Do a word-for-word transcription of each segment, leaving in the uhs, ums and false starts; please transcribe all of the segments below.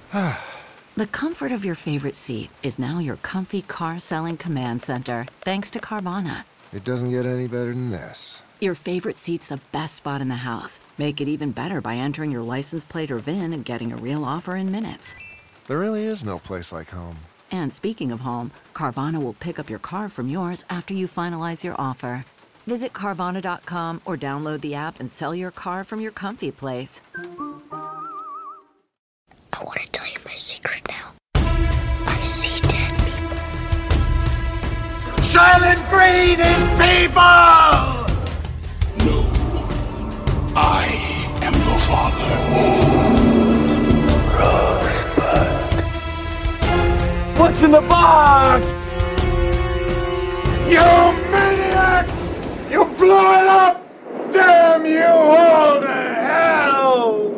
The comfort of your favorite seat is now your comfy car-selling command center, thanks to Carvana. It doesn't get any better than this. Your favorite seat's the best spot in the house. Make it even better by entering your license plate or V I N and getting a real offer in minutes. There really is no place like home. And speaking of home, Carvana will pick up your car from yours after you finalize your offer. Visit Carvana dot com or download the app and sell your car from your comfy place. I want to tell you my secret now. I see dead people. Silent Green is people! No. I am the father. Rosebud. What's in the box? You maniac! You blew it up! Damn you all to hell!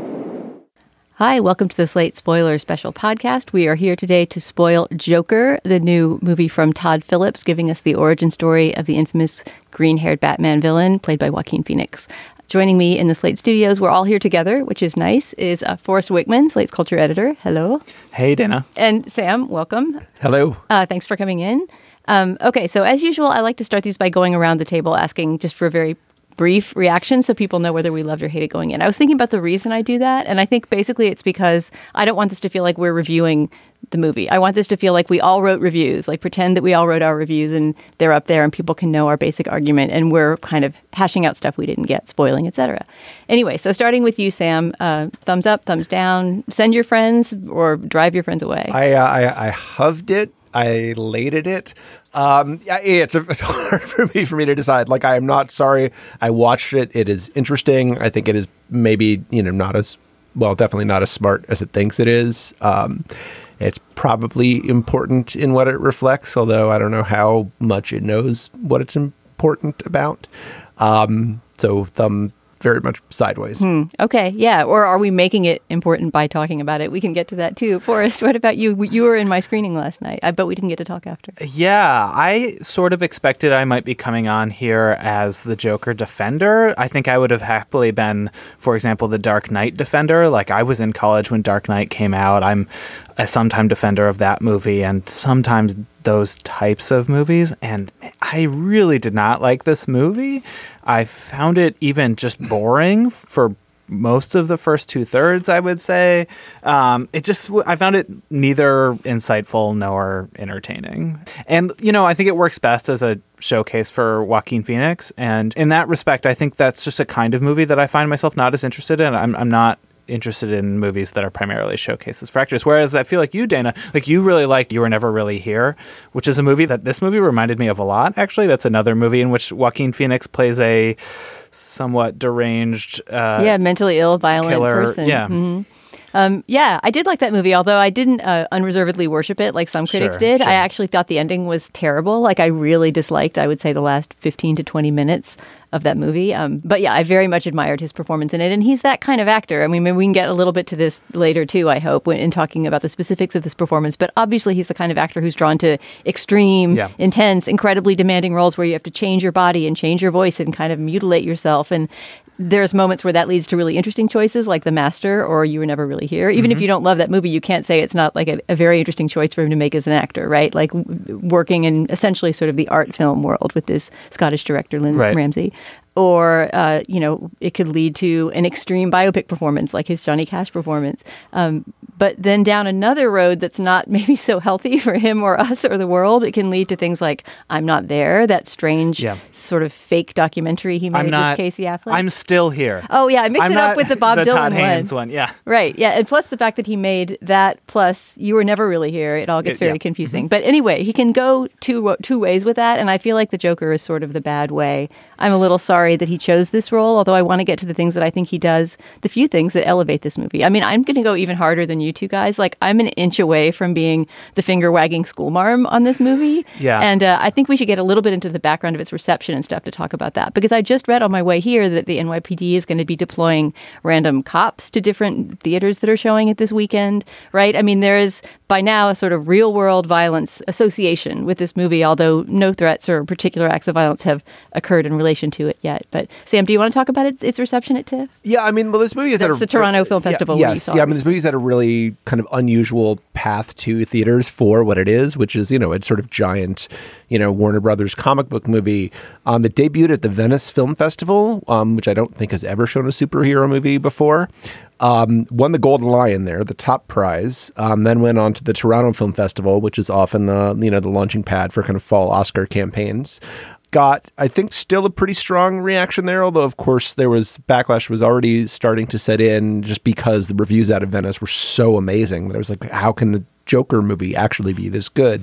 Hi, welcome to the Slate Spoiler Special Podcast. We are here today to spoil Joker, the new movie from Todd Phillips, giving us the origin story of the infamous green-haired Batman villain played by Joaquin Phoenix. Joining me in the Slate studios, we're all here together, which is nice, is uh, Forrest Wickman, Slate's culture editor. Hello. Hey, Dana. And Sam, welcome. Hello. Uh, thanks for coming in. Um, okay, so as usual, I like to start these by going around the table asking just for a very brief reaction so people know whether we loved or hated going in. I was thinking about the reason I do that, and I think basically it's because I don't want this to feel like we're reviewing the movie. I want this to feel like we all wrote reviews, like pretend that we all wrote our reviews and they're up there and people can know our basic argument and we're kind of hashing out stuff we didn't get, spoiling, et cetera. Anyway, so starting with you, Sam, uh, thumbs up, thumbs down, send your friends or drive your friends away. I uh, I, I hoved it. I lated it. Um, yeah, it's, a, it's hard for me for me to decide. Like, I am not sorry. I watched it. It is interesting. I think it is maybe, you know, not as well, definitely not as smart as it thinks it is. Um, it's probably important in what it reflects, although I don't know how much it knows what it's important about. Um, so thumb very much sideways. Hmm. Okay. Yeah. Or are we making it important by talking about it? We can get to that too. Forrest, what about you? You were in my screening last night, I bet we didn't get to talk after. Yeah, I sort of expected I might be coming on here as the Joker defender. I think I would have happily been, for example, the Dark Knight defender. Like, I was in college when Dark Knight came out. I'm a sometime defender of that movie and sometimes those types of movies. And I really did not like this movie. I found it even just boring for most of the first two thirds, I would say. Um, it just, I found it neither insightful nor entertaining. And, you know, I think it works best as a showcase for Joaquin Phoenix. And in that respect, I think that's just a kind of movie that I find myself not as interested in. I'm, I'm not interested in movies that are primarily showcases for actors. Whereas I feel like you, Dana, like you really liked You Were Never Really Here, which is a movie that this movie reminded me of a lot, actually. That's another movie in which Joaquin Phoenix plays a somewhat deranged uh, yeah, mentally ill, violent killer. person. Yeah. Mm-hmm. Um, yeah, I did like that movie, although I didn't uh, unreservedly worship it like some critics Sure, did. sure. I actually thought the ending was terrible. Like, I really disliked, I would say, the last fifteen to twenty minutes of that movie. Um, but yeah, I very much admired his performance in it. And he's that kind of actor. I mean, maybe we can get a little bit to this later, too, I hope, when, in talking about the specifics of this performance. But obviously, he's the kind of actor who's drawn to extreme, Yeah. intense, incredibly demanding roles where you have to change your body and change your voice and kind of mutilate yourself. And there's moments where that leads to really interesting choices like The Master or You Were Never Really Here. Even mm-hmm. if you don't love that movie, you can't say it's not like a, a very interesting choice for him to make as an actor, right? Like w- working in essentially sort of the art film world with this Scottish director, Lynn Right. Ramsey. Or, uh, you know, it could lead to an extreme biopic performance like his Johnny Cash performance. Um, but then down another road that's not maybe so healthy for him or us or the world, it can lead to things like I'm Not There, that strange Yeah. sort of fake documentary he made I'm not, with Casey Affleck. I'm Still Here. Oh, yeah. I mixed I'm it not up with the Bob the Dylan Todd one. Haynes one. Yeah. Right. Yeah. And plus the fact that he made that plus You Were Never Really Here, it all gets It- very yeah. confusing. But anyway, he can go two two ways with that. And I feel like the Joker is sort of the bad way. I'm a little sorry that he chose this role, although I want to get to the things that I think he does, the few things that elevate this movie. I mean, I'm going to go even harder than you two guys. Like, I'm an inch away from being the finger-wagging schoolmarm on this movie. Yeah. And uh, I think we should get a little bit into the background of its reception and stuff to talk about that. Because I just read on my way here that the N Y P D is going to be deploying random cops to different theaters that are showing it this weekend, right? I mean, there is by now a sort of real world violence association with this movie, although no threats or particular acts of violence have occurred in relation to it yet. But Sam, do you want to talk about its, its reception at TIFF? Yeah, I mean, well, this movie is That's at a, the Toronto Film yeah, Festival. Yes, where you saw yeah, it. I mean, this movie's had a really kind of unusual path to theaters for what it is, which is, you know, it's sort of giant, you know, Warner Brothers comic book movie. Um, it debuted at the Venice Film Festival, um, which I don't think has ever shown a superhero movie before. Um, won the Golden Lion there, the top prize. Um, then went on to the Toronto Film Festival, which is often the you know the launching pad for kind of fall Oscar campaigns. Got, I think, still a pretty strong reaction there, although of course there was backlash was already starting to set in just because the reviews out of Venice were so amazing that I was like, how can the Joker movie actually be this good?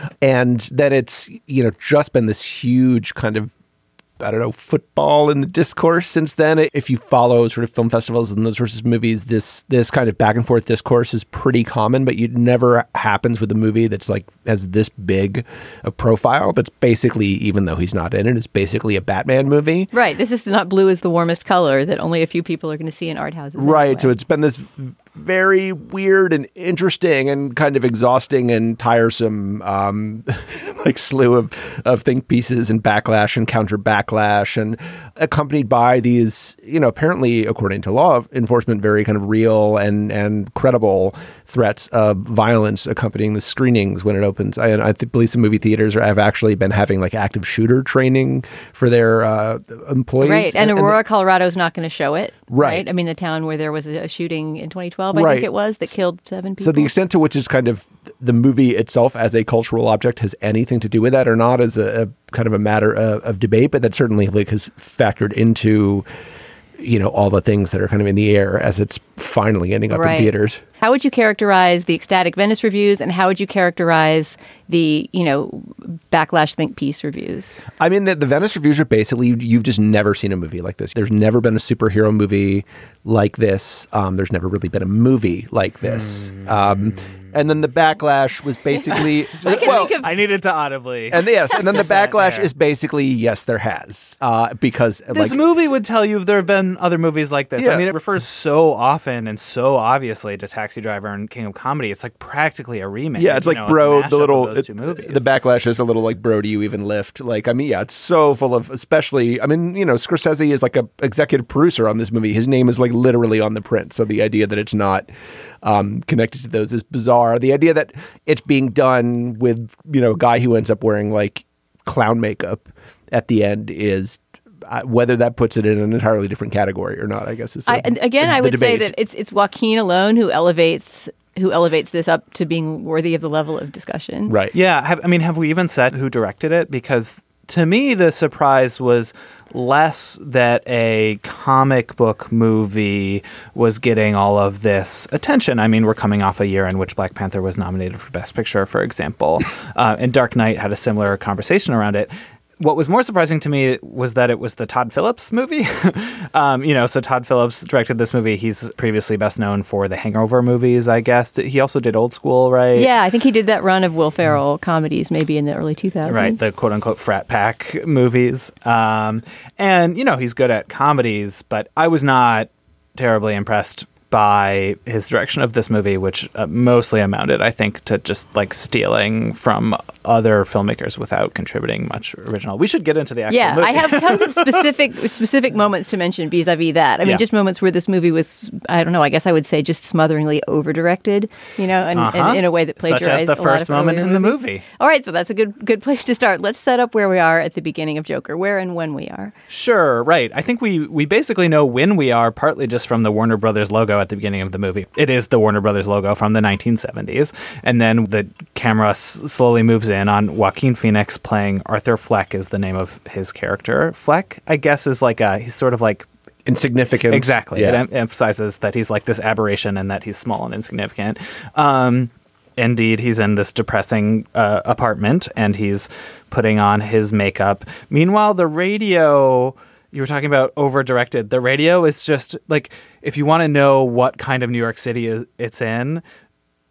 And then it's you know just been this huge kind of I don't know, football in the discourse since then. If you follow sort of film festivals and those sorts of movies, this this kind of back and forth discourse is pretty common, but it never happens with a movie that's like has this big a profile that's basically, even though he's not in it, it's basically a Batman movie. Right. This is not blue is the warmest color that only a few people are going to see in art houses. Right. Anyway. So it's been this very weird and interesting and kind of exhausting and tiresome um, like slew of, of think pieces and backlash and counter backlash, and accompanied by these, you know, apparently, according to law enforcement, very kind of real and, and credible threats of violence accompanying the screenings when it opens. I, I think believe some movie theaters are, have actually been having like active shooter training for their uh, employees. Right. And, and Aurora, the, Colorado is not going to show it. Right. right. I mean, the town where there was a shooting in twenty twelve, I right. think it was, that killed seven people. So the extent to which is kind of the movie itself as a cultural object has anything to do with that or not is a, a kind of a matter of, of debate, but that certainly like has factored into, you know, all the things that are kind of in the air as it's finally ending up right. in theaters. How would you characterize the ecstatic Venice reviews, and how would you characterize the, you know, backlash think piece reviews? I mean, the, the Venice reviews are basically, you've just never seen a movie like this. There's never been a superhero movie like this. Um, there's never really been a movie like this. Mm. Um, and then the backlash was basically, I, well, of, I needed to audibly. And yes, and then the backlash is basically, yes, there has. Uh, because this like, movie would tell you if there have been other movies like this. Yeah. I mean, it refers so often and so obviously to Taxi Driver and King of Comedy. It's like practically a remake. Yeah, it's like, know, bro, it's the little, those two movies. the backlash is a little like, bro, do you even lift? Like, I mean, yeah, it's so full of, especially, I mean, you know, Scorsese is like a executive producer on this movie. His name is like literally on the print. So the idea that it's not um, connected to those is bizarre. The idea that it's being done with, you know, a guy who ends up wearing like clown makeup at the end is uh, whether that puts it in an entirely different category or not, I guess is I, again, the, I would the say that it's it's Joaquin alone who elevates who elevates this up to being worthy of the level of discussion. Right. Yeah. Have, I mean, have we even said who directed it? Because to me, the surprise was less that a comic book movie was getting all of this attention. I mean, we're coming off a year in which Black Panther was nominated for Best Picture, for example, uh, and Dark Knight had a similar conversation around it. What was more surprising to me was that it was the Todd Phillips movie. um, you know, so Todd Phillips directed this movie. He's previously best known for the Hangover movies, I guess. He also did Old School, right? Yeah, I think he did that run of Will Ferrell comedies maybe in the early two thousands. Right, the quote-unquote frat pack movies. Um, and, you know, he's good at comedies, but I was not terribly impressed by his direction of this movie, which uh, mostly amounted, I think, to just like stealing from other filmmakers without contributing much original. We should get into the actual yeah, movie. I have tons of specific specific moments to mention vis-a-vis that. I mean, Yeah. just moments where this movie was, I don't know, I guess I would say just smotheringly over-directed, you know, and, Uh-huh. and in a way that plagiarized Such as the a lot first of moment earlier in the movies. movie. All right, so that's a good good place to start. Let's set up where we are at the beginning of Joker, where and when we are. Sure, right. I think we, we basically know when we are, partly just from the Warner Brothers logo at the beginning of the movie. It is the Warner Brothers logo from the nineteen seventies. And then the camera s- slowly moves in on Joaquin Phoenix playing Arthur Fleck is the name of his character. Fleck, I guess, is like a, he's sort of like insignificant. Exactly. Yeah. It em- emphasizes that he's like this aberration and that he's small and insignificant. Um, indeed, he's in this depressing uh, apartment and he's putting on his makeup. Meanwhile, the radio, you were talking about over-directed. The radio is just like, if you want to know what kind of New York City is, it's in,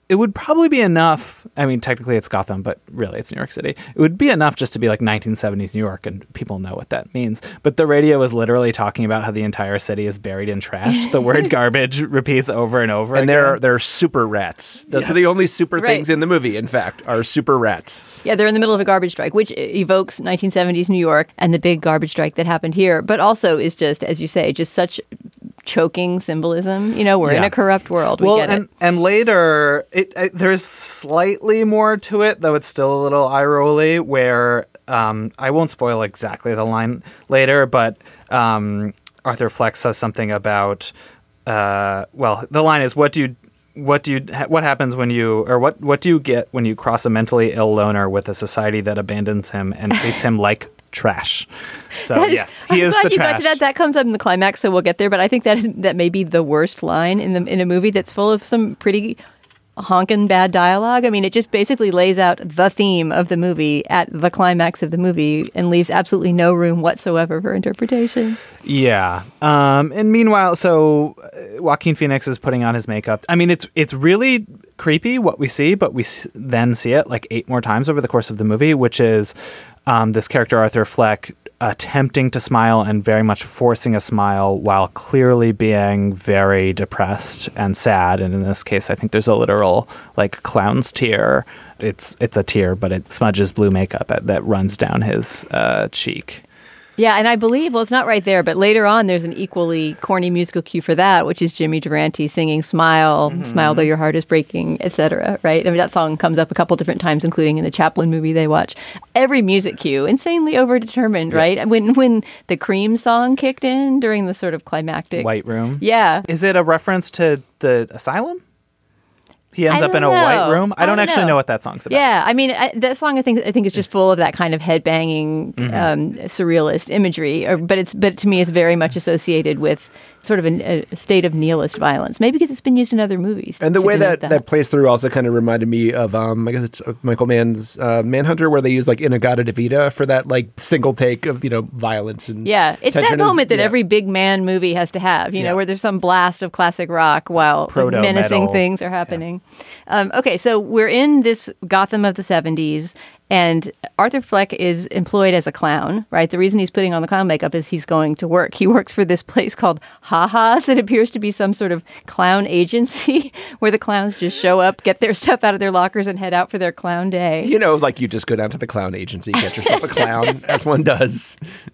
it would probably be enough. I mean, technically it's Gotham, but really it's New York City. It would be enough just to be like nineteen seventies New York, and people know what that means. But the radio is literally talking about how the entire city is buried in trash. The word garbage repeats over and over and again. they're they're super rats. Those Yes. are the only super Right. things in the movie, in fact, are super rats. Yeah, they're in the middle of a garbage strike, which evokes nineteen seventies New York and the big garbage strike that happened here, but also is just, as you say, just such choking symbolism. You know, we're in Yeah. a corrupt world. We well, get and, it. and later, it, it, there's slightly more to it, though it's still a little eye-rolly, where um, I won't spoil exactly the line later, but um, Arthur Fleck says something about, uh, well, the line is, what do you... What do you? What happens when you, or what? What do you get when you cross a mentally ill loner with a society that abandons him and treats him like trash? So That is- yes, he I'm is glad the you trash. got to that. That comes up in the climax, so we'll get there. But I think that is that may be the worst line in the in a movie that's full of some pretty honkin' bad dialogue. I mean, it just basically lays out the theme of the movie at the climax of the movie and leaves absolutely no room whatsoever for interpretation. Yeah. Um, and meanwhile, so uh, Joaquin Phoenix is putting on his makeup. I mean, it's it's really creepy what we see, but we s- then see it like eight more times over the course of the movie, which is um, this character Arthur Fleck attempting to smile and very much forcing a smile while clearly being very depressed and sad. And in this case, I think there's a literal like clown's tear. It's it's a tear, but it smudges blue makeup at, that runs down his uh, cheek. Yeah, and I believe, well, it's not right there, but later on there's an equally corny musical cue for that, which is Jimmy Durante singing Smile, Mm-hmm. Smile Though Your Heart Is Breaking, et cetera, right? I mean, that song comes up a couple different times, including in the Chaplin movie they watch. Every music cue, insanely overdetermined, right? When when the Cream song kicked in during the sort of climactic... White Room. Yeah. Is it a reference to the asylum? He ends I up in a don't white know. room. I, I don't don't actually know. know what that song's about. Yeah, I mean, I, that song I think I think is just full of that kind of headbanging, Mm-hmm. um, surrealist imagery. Or, but it's but to me, it's very much associated with sort of a, a state of nihilist violence. Maybe because it's been used in other movies. And the to way denote that, that plays through also kind of reminded me of, um, I guess it's Michael Mann's uh, Manhunter, where they use like Inagata Devita for that like single take of, you know, violence and Yeah, it's that tension is- moment that yeah. every big man movie has to have, you know, Yeah. where there's some blast of classic rock while Proto-metal. menacing things are happening. Um, okay, so we're in this Gotham of the seventies, and Arthur Fleck is employed as a clown, right? The reason he's putting on the clown makeup is he's going to work. He works for this place called Ha Ha's that appears to be some sort of clown agency where the clowns just show up, get their stuff out of their lockers, and head out for their clown day. You know, like you just go down to the clown agency, get yourself a clown, as one does.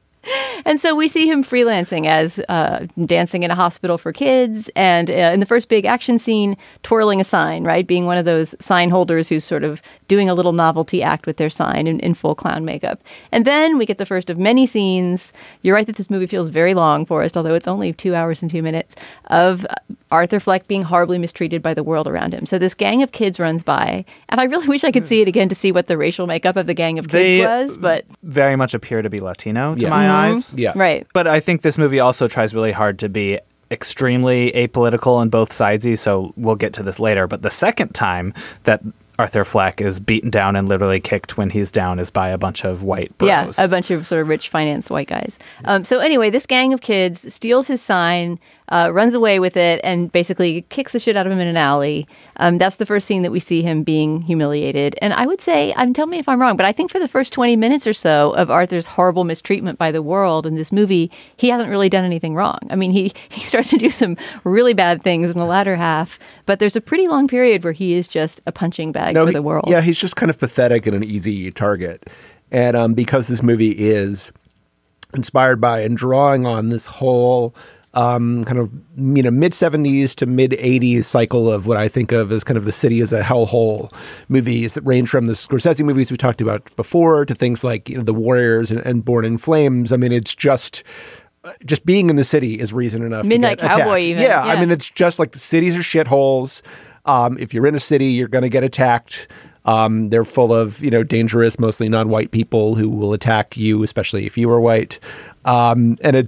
And so we see him freelancing as uh, dancing in a hospital for kids, and uh, in the first big action scene, twirling a sign, right? Being one of those sign holders who's sort of doing a little novelty act with their sign in, in full clown makeup. And then we get the first of many scenes. You're right that this movie feels very long, Forrest, although it's only two hours and two minutes, of Arthur Fleck being horribly mistreated by the world around him. So this gang of kids runs by, and I really wish I could see it again to see what the racial makeup of the gang of kids They was, but... very much appear to be Latino to Yeah. my Mhm. eyes. Yeah. Right. But I think this movie also tries really hard to be extremely apolitical and both sidesy, so we'll get to this later. But the second time that Arthur Fleck is beaten down and literally kicked when he's down is by a bunch of white bros. Yeah, a bunch of sort of rich finance white guys. Um, so anyway, this gang of kids steals his sign, uh, runs away with it, and basically kicks the shit out of him in an alley. Um, that's the first scene that we see him being humiliated. And I would say, um, tell me if I'm wrong, but I think for the first twenty minutes or so of Arthur's horrible mistreatment by the world in this movie, he hasn't really done anything wrong. I mean, he, he starts to do some really bad things in the latter half, but there's a pretty long period where he is just a punching bag for he- the world. Yeah, he's just kind of pathetic and an easy target. And um, because this movie is inspired by and drawing on this whole um, kind of, you know, mid seventies to mid eighties cycle of what I think of as kind of the city as a hellhole movies that range from the Scorsese movies we talked about before to things like, you know, The Warriors and, and Born in Flames. I mean, it's just... Just being in the city is reason enough Midnight to get Cowboy attacked. even, Yeah, I yeah. mean, it's just like the cities are shitholes. Um, if you're in a city, you're going to get attacked. Um, they're full of, you know, dangerous, mostly non-white people who will attack you, especially if you are white. Um, and it's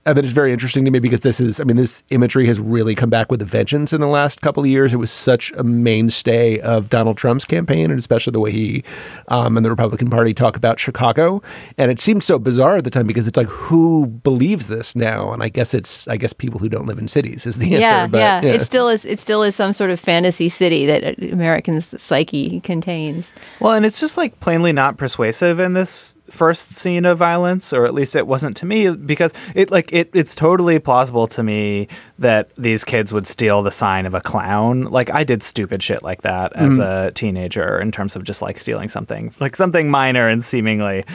and that is very interesting to me because this is, I mean, this imagery has really come back with a vengeance in the last couple of years. It was such a mainstay of Donald Trump's campaign, and especially the way he um, and the Republican Party talk about Chicago. And it seemed so bizarre at the time because it's like, who believes this now? And I guess it's, I guess people who don't live in cities is the answer. Yeah, but, yeah. yeah. It still is. It still is some sort of fantasy city that Americans' psyche contains. Well, and it's just like plainly not persuasive in this first scene of violence, or at least it wasn't to me, because it like it it's totally plausible to me that these kids would steal the sign of a clown. Like I did stupid shit like that as mm. a teenager in terms of just like stealing something, like something minor and seemingly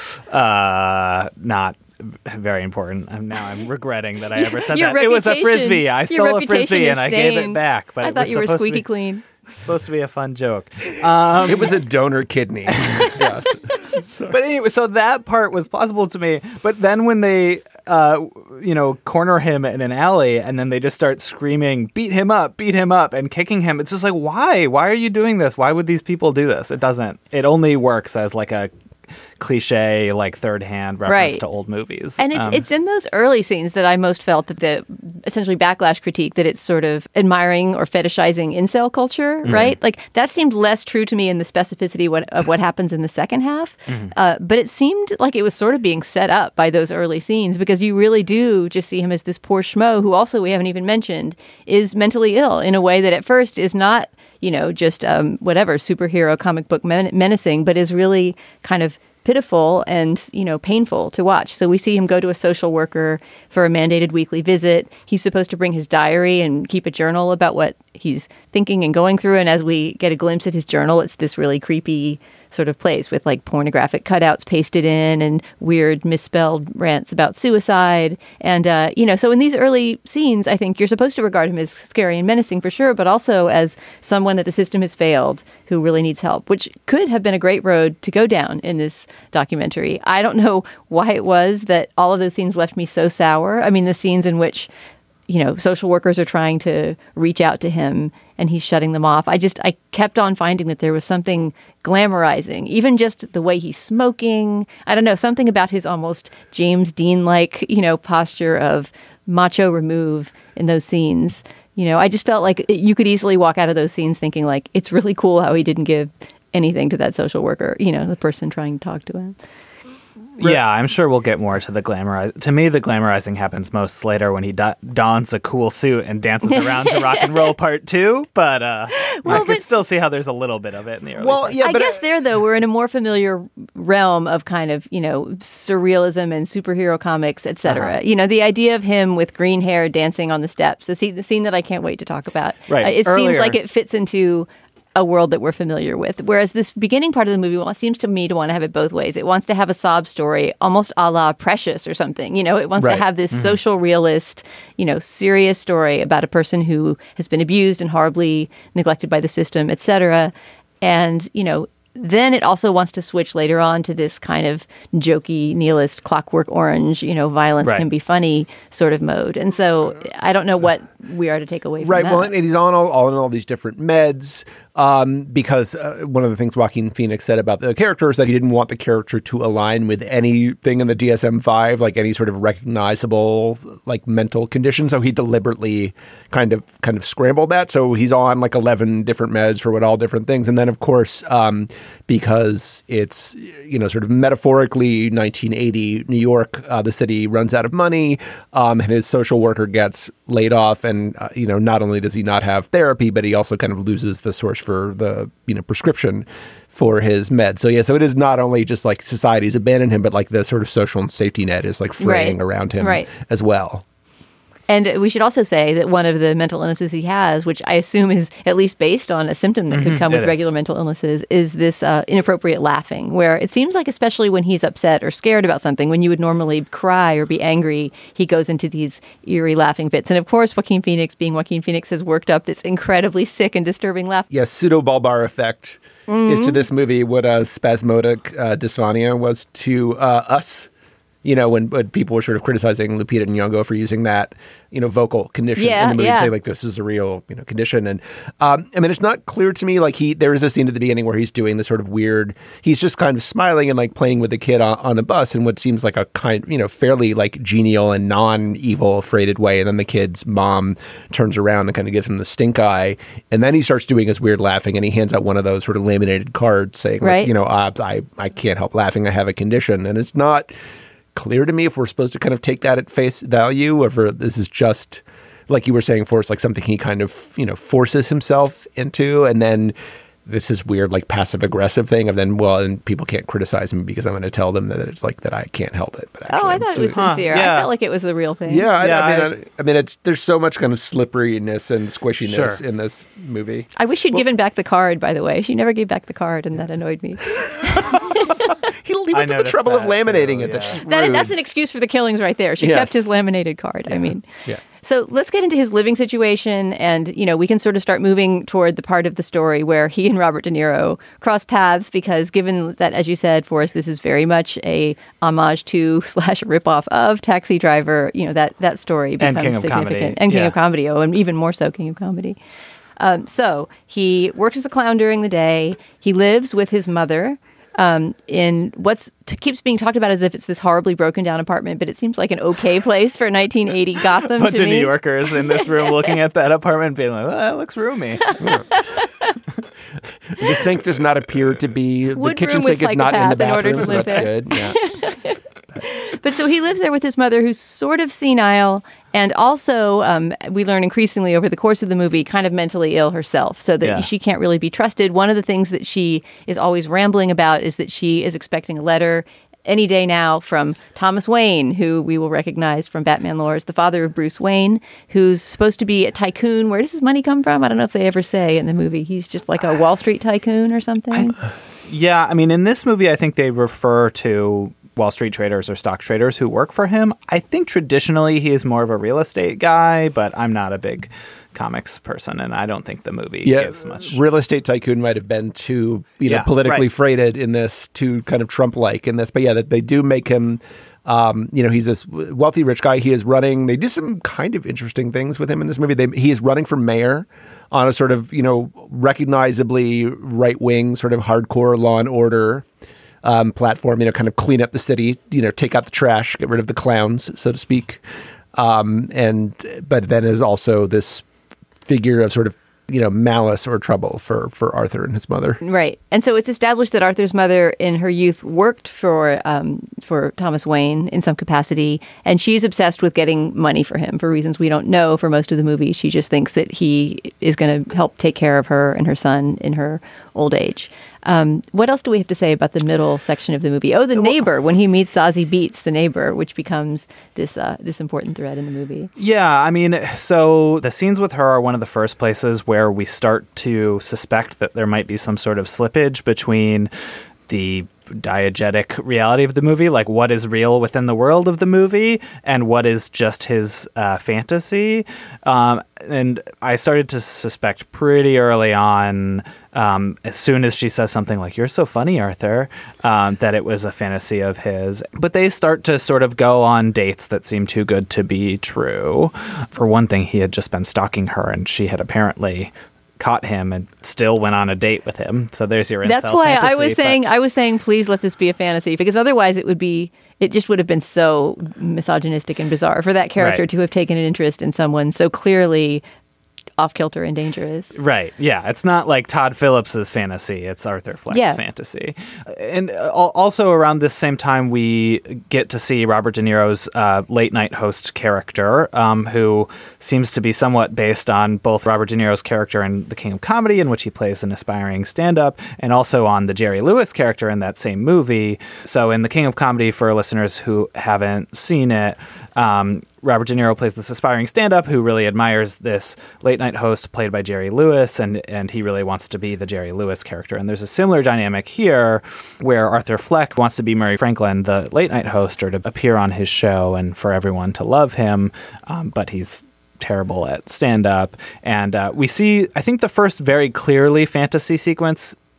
uh, not very important. I'm now I'm regretting that I ever said Your that. It was a frisbee. I stole a frisbee and I gave it stained. back. But I it thought was you were supposed to squeaky be- clean. supposed to be a fun joke. Um, It was a donor kidney. Yes. But anyway, so that part was plausible to me. But then when they, uh, you know, corner him in an alley and then they just start screaming, beat him up, beat him up, and kicking him, it's just like, why? Why are you doing this? Why would these people do this? It doesn't. It only works as like a cliche, like third-hand reference Right. to old movies. And it's Um, it's in those early scenes that I most felt that the essentially backlash critique that it's sort of admiring or fetishizing incel culture, Mm-hmm. right? Like that seemed less true to me in the specificity what, of what happens in the second half. Mm-hmm. Uh, but it seemed like it was sort of being set up by those early scenes because you really do just see him as this poor schmo who also, we haven't even mentioned, is mentally ill in a way that at first is not, you know, just um, whatever, superhero comic book men- menacing, but is really kind of pitiful and, you know, painful to watch. So we see him go to a social worker for a mandated weekly visit. He's supposed to bring his diary and keep a journal about what he's thinking and going through. And as we get a glimpse at his journal, it's this really creepy sort of place with like pornographic cutouts pasted in and weird misspelled rants about suicide. And, uh, you know, so in these early scenes, I think you're supposed to regard him as scary and menacing for sure, but also as someone that the system has failed who really needs help, which could have been a great road to go down in this documentary. I don't know why it was that all of those scenes left me so sour. I mean, the scenes in which, you know, social workers are trying to reach out to him and he's shutting them off. I just, I kept on finding that there was something glamorizing, even just the way he's smoking. I don't know, something about his almost James Dean-like, you know, posture of macho remove in those scenes. You know, I just felt like you could easily walk out of those scenes thinking like, it's really cool how he didn't give anything to that social worker, you know, the person trying to talk to him. Yeah, I'm sure we'll get more to the glamorize. To me, the glamorizing happens most later when he do- dons a cool suit and dances around to rock and roll part two. But uh, Well, I can but- still see how there's a little bit of it in the early Well, parts. yeah, I but guess there, though, we're in a more familiar realm of kind of, you know, surrealism and superhero comics, et cetera. Uh-huh. You know, the idea of him with green hair dancing on the steps, the scene, the scene that I can't wait to talk about. Right. Uh, it Earlier- seems like it fits into a world that we're familiar with. Whereas this beginning part of the movie well, seems to me to want to have it both ways. It wants to have a sob story, almost a la Precious or something. You know, it wants Right. to have this social realist, you know, serious story about a person who has been abused and horribly neglected by the system, et cetera. And, you know, then it also wants to switch later on to this kind of jokey, nihilist, Clockwork Orange, you know, violence Right. can be funny sort of mode. And so I don't know what we are to take away from Right. that. Well, and he's on all, all in all these different meds um, because uh, one of the things Joaquin Phoenix said about the character is that he didn't want the character to align with anything in the D S M five, like any sort of recognizable like mental condition. So he deliberately kind of kind of scrambled that. So he's on like eleven different meds for what all different things. And then, of course, um, because it's, you know, sort of metaphorically nineteen eighty New York, uh, the city runs out of money um, and his social worker gets laid off. And, uh, you know, not only does he not have therapy, but he also kind of loses the source for the, you know, prescription for his meds. So, yeah, so it is not only just like society's abandoned him, but like the sort of social safety net is like fraying Right. around him Right. as well. And we should also say that one of the mental illnesses he has, which I assume is at least based on a symptom that could come it with is. regular mental illnesses, is this uh, inappropriate laughing, where it seems like, especially when he's upset or scared about something, when you would normally cry or be angry, he goes into these eerie laughing fits. And of course, Joaquin Phoenix, being Joaquin Phoenix, has worked up this incredibly sick and disturbing laugh. Yeah, pseudo-bulbar effect is to this movie what uh, spasmodic uh, dysphonia was to uh, us. you know, when, when people were sort of criticizing Lupita Nyong'o for using that, you know, vocal condition Yeah, in the movie, yeah. and say like this is a real, you know, condition. And um, I mean, it's not clear to me. Like he, there is a scene at the beginning where he's doing this sort of weird. He's just kind of smiling and like playing with the kid on, on the bus in what seems like a kind, you know, fairly like genial and non-evil, freighted way. And then the kid's mom turns around and kind of gives him the stink eye, and then he starts doing his weird laughing, and he hands out one of those sort of laminated cards saying, Right. like, you know, uh, I I can't help laughing. I have a condition, and it's not clear to me if we're supposed to kind of take that at face value, or if this is just, like you were saying, Forrest, like something he kind of, you know, forces himself into, and then this is weird, like passive aggressive thing of then, well, and people can't criticize me because I'm going to tell them that it's like that I can't help it. But Oh, actually I I'm thought it was doing- sincere. yeah. I felt like it was the real thing. Yeah, I, Yeah, I mean, I- I, I mean, it's there's so much kind of slipperiness and squishiness Sure. in this movie. I wish she'd given back the card, by the way. She never gave back the card, and that annoyed me. He he I went to the noticed trouble of that, laminating too, it. That's yeah. just That, rude. that's an excuse for the killings right there. She Yes. kept his laminated card. I mean, Yeah. So let's get into his living situation, and you know we can sort of start moving toward the part of the story where he and Robert De Niro cross paths. Because given that, as you said, Forrest, this is very much a homage to slash ripoff of Taxi Driver. You know that that story becomes And King of significant, Comedy. and King Yeah. of Comedy, oh, and even more so King of Comedy. Um, so he works as a clown during the day. He lives with his mother. Um, in what's t- keeps being talked about as if it's this horribly broken down apartment, but it seems like an okay place for nineteen eighty Gotham bunch to of me. New Yorkers in this room looking at that apartment being like, well, that looks roomy. The sink does not appear to be the Wood kitchen room with sink is not in the psychopath in order bathroom, to so live that's there. good. Yeah. But so he lives there with his mother, who's sort of senile, and also um, we learn increasingly over the course of the movie, kind of mentally ill herself, so that Yeah. she can't really be trusted. One of the things that she is always rambling about is that she is expecting a letter any day now from Thomas Wayne, who we will recognize from Batman lore as the father of Bruce Wayne, who's supposed to be a tycoon. Where does his money come from? I don't know if they ever say in the movie. He's just like a Wall Street tycoon or something. Yeah, I mean, in this movie, I think they refer to Wall Street traders or stock traders who work for him. I think traditionally he is more of a real estate guy, but I'm not a big comics person, and I don't think the movie Yeah, gives much. real estate tycoon might have been too, you know, Yeah, politically right. freighted in this, too kind of Trump-like in this. But yeah, that they do make him, um, you know, he's this wealthy rich guy. He is running. They do some kind of interesting things with him in this movie. They, he is running for mayor on a sort of, you know, recognizably right-wing, sort of hardcore law and order um, platform. You know, kind of clean up the city. You know, take out the trash, get rid of the clowns, so to speak. Um, and but then is also this figure of sort of, you know, malice or trouble for, for Arthur and his mother. Right. And so it's established that Arthur's mother in her youth worked for um, for Thomas Wayne in some capacity, and she's obsessed with getting money for him for reasons we don't know for most of the movie. She just thinks that he is going to help take care of her and her son in her old age. Um, what else do we have to say about the middle section of the movie? Oh, the neighbor, when he meets Zazie Beetz, the neighbor, which becomes this uh, this important thread in the movie. Yeah, I mean, so the scenes with her are one of the first places where we start to suspect that there might be some sort of slippage between the diegetic reality of the movie, like what is real within the world of the movie and what is just his uh, fantasy. Um, and I started to suspect pretty early on, um, as soon as she says something like, "You're so funny, Arthur," um, that it was a fantasy of his. But they start to sort of go on dates that seem too good to be true. For one thing, he had just been stalking her, and she had apparently caught him and still went on a date with him. So there's your incel That's why fantasy, I was but- saying I was saying please let this be a fantasy, because otherwise it would be it just would have been so misogynistic and bizarre for that character Right. to have taken an interest in someone so clearly off kilter and dangerous. Right. Yeah. It's not like Todd Phillips's fantasy. It's Arthur Fleck's Yeah. fantasy. And uh, al- also around this same time, we get to see Robert De Niro's uh, late night host character, um, who seems to be somewhat based on both Robert De Niro's character in The King of Comedy, in which he plays an aspiring stand-up, and also on the Jerry Lewis character in that same movie. So in The King of Comedy, for listeners who haven't seen it, um, Robert De Niro plays this aspiring stand-up who really admires this late-night host played by Jerry Lewis, and, and he really wants to be the Jerry Lewis character. And there's a similar dynamic here where Arthur Fleck wants to be Murray Franklin, the late-night host, or to appear on his show and for everyone to love him, um, but he's terrible at stand-up. And uh, we see, I think the first very clearly fantasy sequence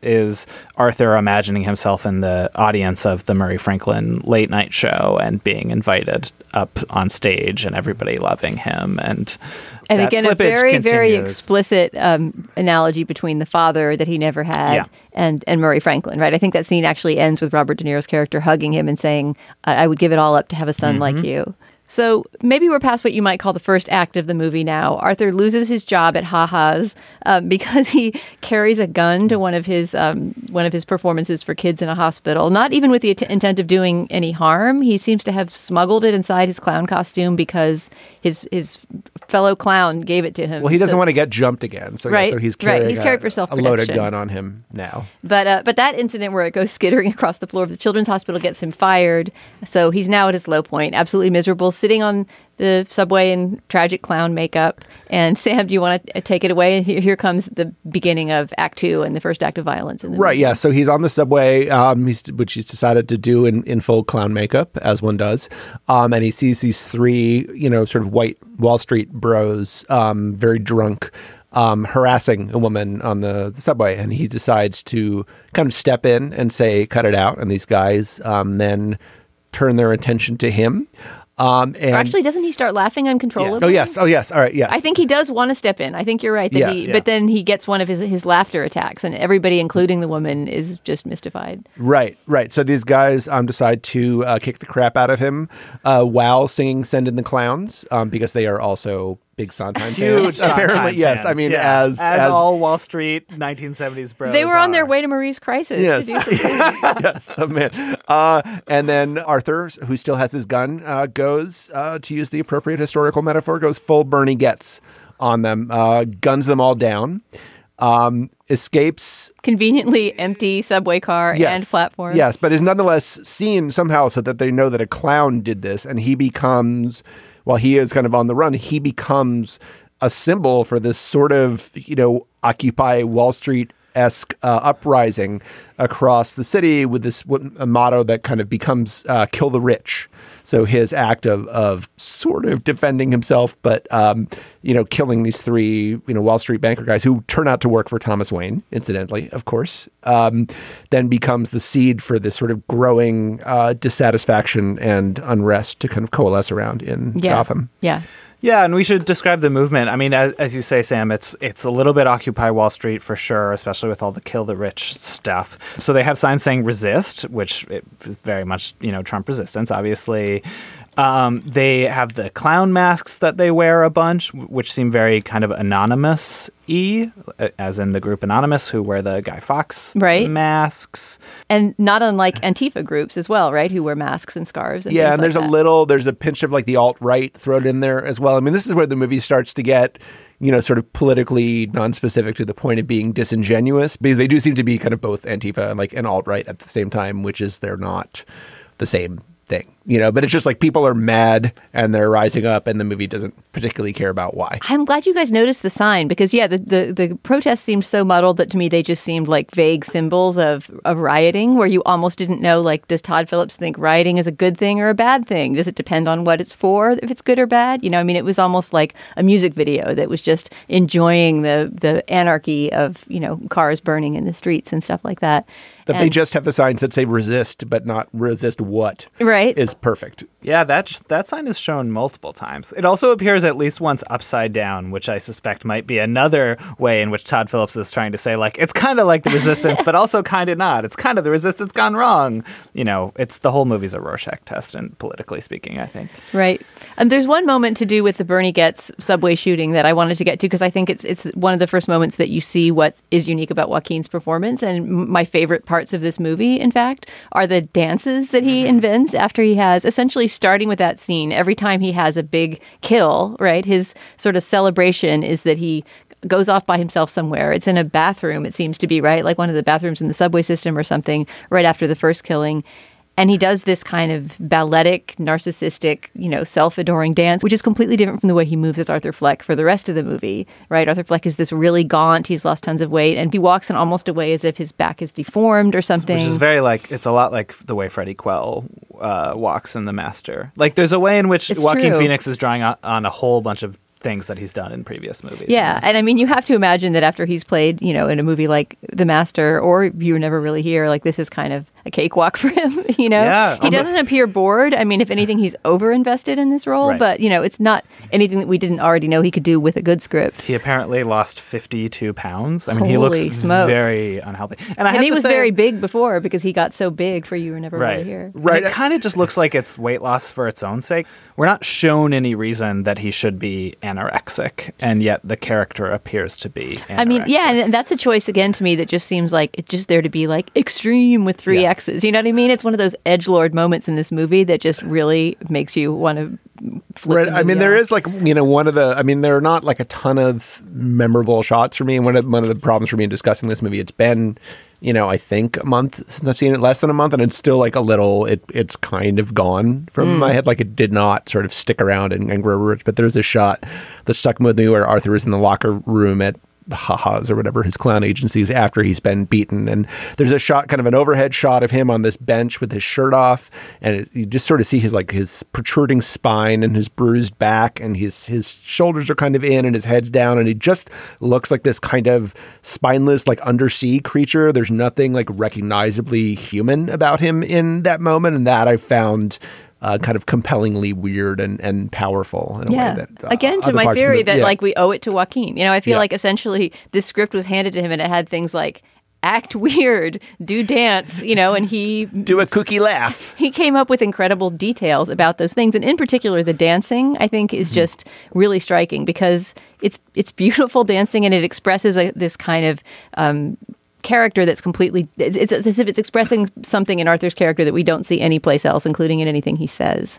is Arthur imagining himself in the audience of the Murray Franklin late night show and being invited up on stage and everybody loving him. And And that again, a slippage very, very continues. explicit um, analogy between the father that he never had Yeah. and, and Murray Franklin, right? I think that scene actually ends with Robert De Niro's character hugging him and saying, I, I would give it all up to have a son like you. So maybe we're past what you might call the first act of the movie now. Arthur loses his job at Ha Ha's um, because he carries a gun to one of his um, one of his performances for kids in a hospital, not even with the int- intent of doing any harm. He seems to have smuggled it inside his clown costume because his his fellow clown gave it to him. Well, he doesn't So- want to get jumped again, so, yeah, Right, so he's right, carrying he's a, carried for a self-protection. loaded gun on him now. But uh, but that incident where it goes skittering across the floor of the children's hospital gets him fired. So he's now at his low point, absolutely miserable, sitting on the subway in tragic clown makeup. And Sam, do you want to take it away? And here, here comes the beginning of Act Two and the first act of violence. In the Right, movie. yeah. So he's on the subway, um, he's, which he's decided to do in, in full clown makeup, as one does. Um, and he sees these three, you know, sort of white Wall Street bros, um, very drunk, um, harassing a woman on the, the subway. And he decides to kind of step in and say, cut it out. And these guys um, then turn their attention to him. Um, and Or actually, doesn't he start laughing uncontrollably? Oh, yes. Oh, yes. All right. Yes. I think he does want to step in. I think you're right. That Yeah, he, yeah. But then he gets one of his his laughter attacks, and everybody, including the woman, is just mystified. Right, right. So these guys um, decide to uh, kick the crap out of him uh, while singing "Send in the Clowns" um, because they are also big Sondheim Huge fans. Sondheim Apparently, yes. fans, I mean, yeah. as, as as all Wall Street nineteen seventies bros They were on their are. way to Marie's Crisis Yes. to do something. yes, oh man. Uh, and then Arthur, who still has his gun, uh, goes uh, to use the appropriate historical metaphor, goes full Bernie Getz on them, uh, guns them all down, um, escapes. Conveniently empty subway car Yes. and platform. Yes, but is nonetheless seen somehow so that they know that a clown did this, and he becomes, while he is kind of on the run, he becomes a symbol for this sort of, you know, Occupy Wall Street esque uh, uprising across the city with this what, a motto that kind of becomes uh, "kill the rich." So his act of of sort of defending himself, but um, you know, killing these three you know Wall Street banker guys who turn out to work for Thomas Wayne, incidentally, of course, um, then becomes the seed for this sort of growing uh, dissatisfaction and unrest to kind of coalesce around in Yeah. Gotham. Yeah. Yeah, and we should describe the movement. I mean, as, as you say, Sam, it's it's a little bit Occupy Wall Street for sure, especially with all the kill the rich stuff. So they have signs saying resist, which is very much, you know, Trump resistance, obviously. Um, they have the clown masks that they wear a bunch, which seem very kind of anonymous-y, as in the group Anonymous, who wear the Guy Fawkes Right. masks. And not unlike Antifa groups as well, right? Who wear masks and scarves. And Yeah, things and there's like a that. little, there's a pinch of like the alt-right thrown in there as well. I mean, this is where the movie starts to get, you know, sort of politically non-specific to the point of being disingenuous, because they do seem to be kind of both Antifa and like an alt-right at the same time, which is they're not the same thing, you know, but it's just like people are mad and they're rising up and the movie doesn't particularly care about why. I'm glad you guys noticed the sign because, yeah, the, the, the protests seemed so muddled that to me they just seemed like vague symbols of, of rioting where you almost didn't know, like, does Todd Phillips think rioting is a good thing or a bad thing? Does it depend on what it's for, if it's good or bad? You know, I mean, it was almost like a music video that was just enjoying the, the anarchy of, you know, cars burning in the streets and stuff like that. That they And- just have the signs that say resist, but not resist what Right. is perfect. Yeah, that that sign is shown multiple times. It also appears at least once upside down, which I suspect might be another way in which Todd Phillips is trying to say, like, it's kind of like the resistance, but also kind of not. It's kind of the resistance gone wrong. You know, it's the whole movie's a Rorschach test, and politically speaking, I think. Right. And there's one moment to do with the Bernie Getz subway shooting that I wanted to get to because I think it's it's one of the first moments that you see what is unique about Joaquin's performance. And m- my favorite parts of this movie, in fact, are the dances that he invents after he has essentially starting with that scene. Every time he has a big kill, right, his sort of celebration is that he goes off by himself somewhere. It's in a bathroom, it seems to be, right? Like one of the bathrooms in the subway system or something right after the first killing. And he does this kind of balletic, narcissistic, you know, self-adoring dance, which is completely different from the way he moves as Arthur Fleck for the rest of the movie, right? Arthur Fleck is this really gaunt, he's lost tons of weight, and he walks in almost a way as if his back is deformed or something. Which is very like, it's a lot like the way Freddie Quell uh, walks in The Master. Like, there's a way in which It's Joaquin true. Phoenix is drawing on, on a whole bunch of things that he's done in previous movies. Yeah, and I mean, you have to imagine that after he's played, you know, in a movie like The Master or You Were Never Really Here, like this is kind of a cakewalk for him, you know? Yeah, he doesn't appear bored. I mean, if anything, he's over-invested in this role, Right. but, you know, it's not anything that we didn't already know he could do with a good script. He apparently lost fifty-two pounds. I mean, he Holy looks smokes. very unhealthy. And, I And have he to was say, very big before because he got so big for You Were Never Right. Really Here. Right. It kind of just looks like it's weight loss for its own sake. We're not shown any reason that he should be anorexic, and yet the character appears to be anorexic. I mean, yeah, and that's a choice again to me that just seems like it's just there to be like extreme with three Yeah. X's. You know what I mean? It's one of those edgelord moments in this movie that just really makes you want to flip Right. the I mean, movie there off. is like, you know, one of the, I mean, there are not like a ton of memorable shots for me. And one of, one of the problems for me in discussing this movie, it's been, you know, I think a month since I've seen it, less than a month. And it's still like a little, it it's kind of gone from Mm. my head. Like it did not sort of stick around and, and grow roots. But there's a shot that stuck with me where Arthur is in the locker room at Ha-Ha's or whatever his clown agency is after he's been beaten, and there's a shot, kind of an overhead shot of him on this bench with his shirt off, and it, you just sort of see his like his protruding spine and his bruised back, and his his shoulders are kind of in and his head's down, and he just looks like this kind of spineless like undersea creature. There's nothing like recognizably human about him in that moment, and that I found Uh, kind of compellingly weird and, and powerful in a yeah. way that uh, Again, to other my parts of the theory movie- that yeah. like we owe it to Joaquin. You know, I feel Yeah. like essentially this script was handed to him and it had things like act weird, do dance, you know, and he do a kooky laugh. he came up with incredible details about those things, and in particular the dancing I think is just really striking because it's it's beautiful dancing and it expresses a, this kind of um character that's completely it's, it's as if it's expressing something in Arthur's character that we don't see anyplace else, including in anything he says.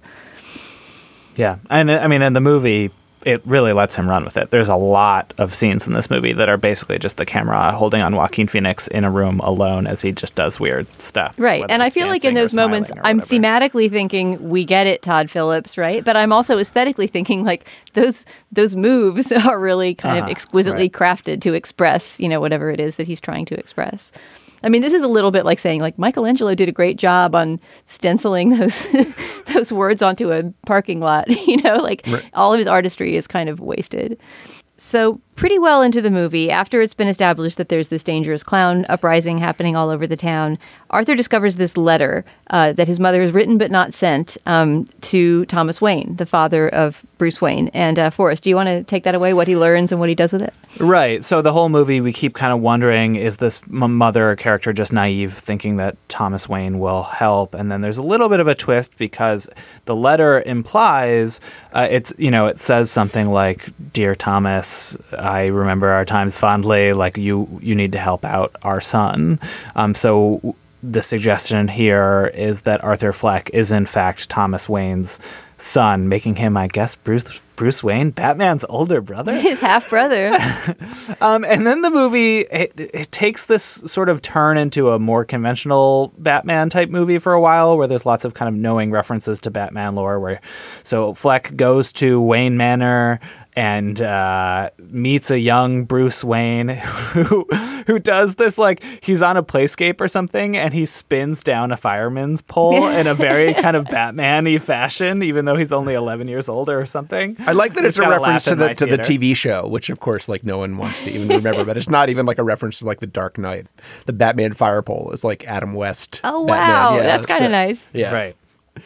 Yeah. And I mean, in the movie, it really lets him run with it. There's a lot of scenes in this movie that are basically just the camera holding on Joaquin Phoenix in a room alone as he just does weird stuff. Right. whether And I it's feel like in dancing or those moments, smiling or I'm whatever. thematically thinking, we get it, Todd Phillips, right? But I'm also aesthetically thinking like those those moves are really kind of Uh-huh, exquisitely right. crafted to express, you know, whatever it is that he's trying to express. I mean, this is a little bit like saying, like, Michelangelo did a great job on stenciling those those words onto a parking lot. You know, like Right. all of his artistry is kind of wasted. So pretty well into the movie, after it's been established that there's this dangerous clown uprising happening all over the town, Arthur discovers this letter uh, that his mother has written but not sent um, to Thomas Wayne, the father of Bruce Wayne. And uh, Forrest, do you want to take that away, what he learns and what he does with it? Right. So the whole movie, we keep kind of wondering, is this m- mother character just naive, thinking that Thomas Wayne will help? And then there's a little bit of a twist because the letter implies, uh, it's, you know, it says something like, "Dear Thomas, I remember our times fondly, like you, you need to help out our son." Um, so the suggestion here is that Arthur Fleck is in fact Thomas Wayne's son, making him, I guess, Bruce Bruce Wayne, Batman's older brother. His half brother. Um, and then the movie, it, it takes this sort of turn into a more conventional Batman type movie for a while, where there's lots of kind of knowing references to Batman lore. Where so Fleck goes to Wayne Manor and uh, meets a young Bruce Wayne who who does this, like, he's on a playscape or something and he spins down a fireman's pole in a very kind of Batman-y fashion, even though he's only eleven years old or something. I like that Which it's a got reference laugh to in the my to the theater. T V show, which of course like no one wants to even remember, but it's not even like a reference to like the Dark Knight. The Batman fire pole is like Adam West. Oh, Batman. wow. Yeah, That's kind of so- nice. Yeah. Right.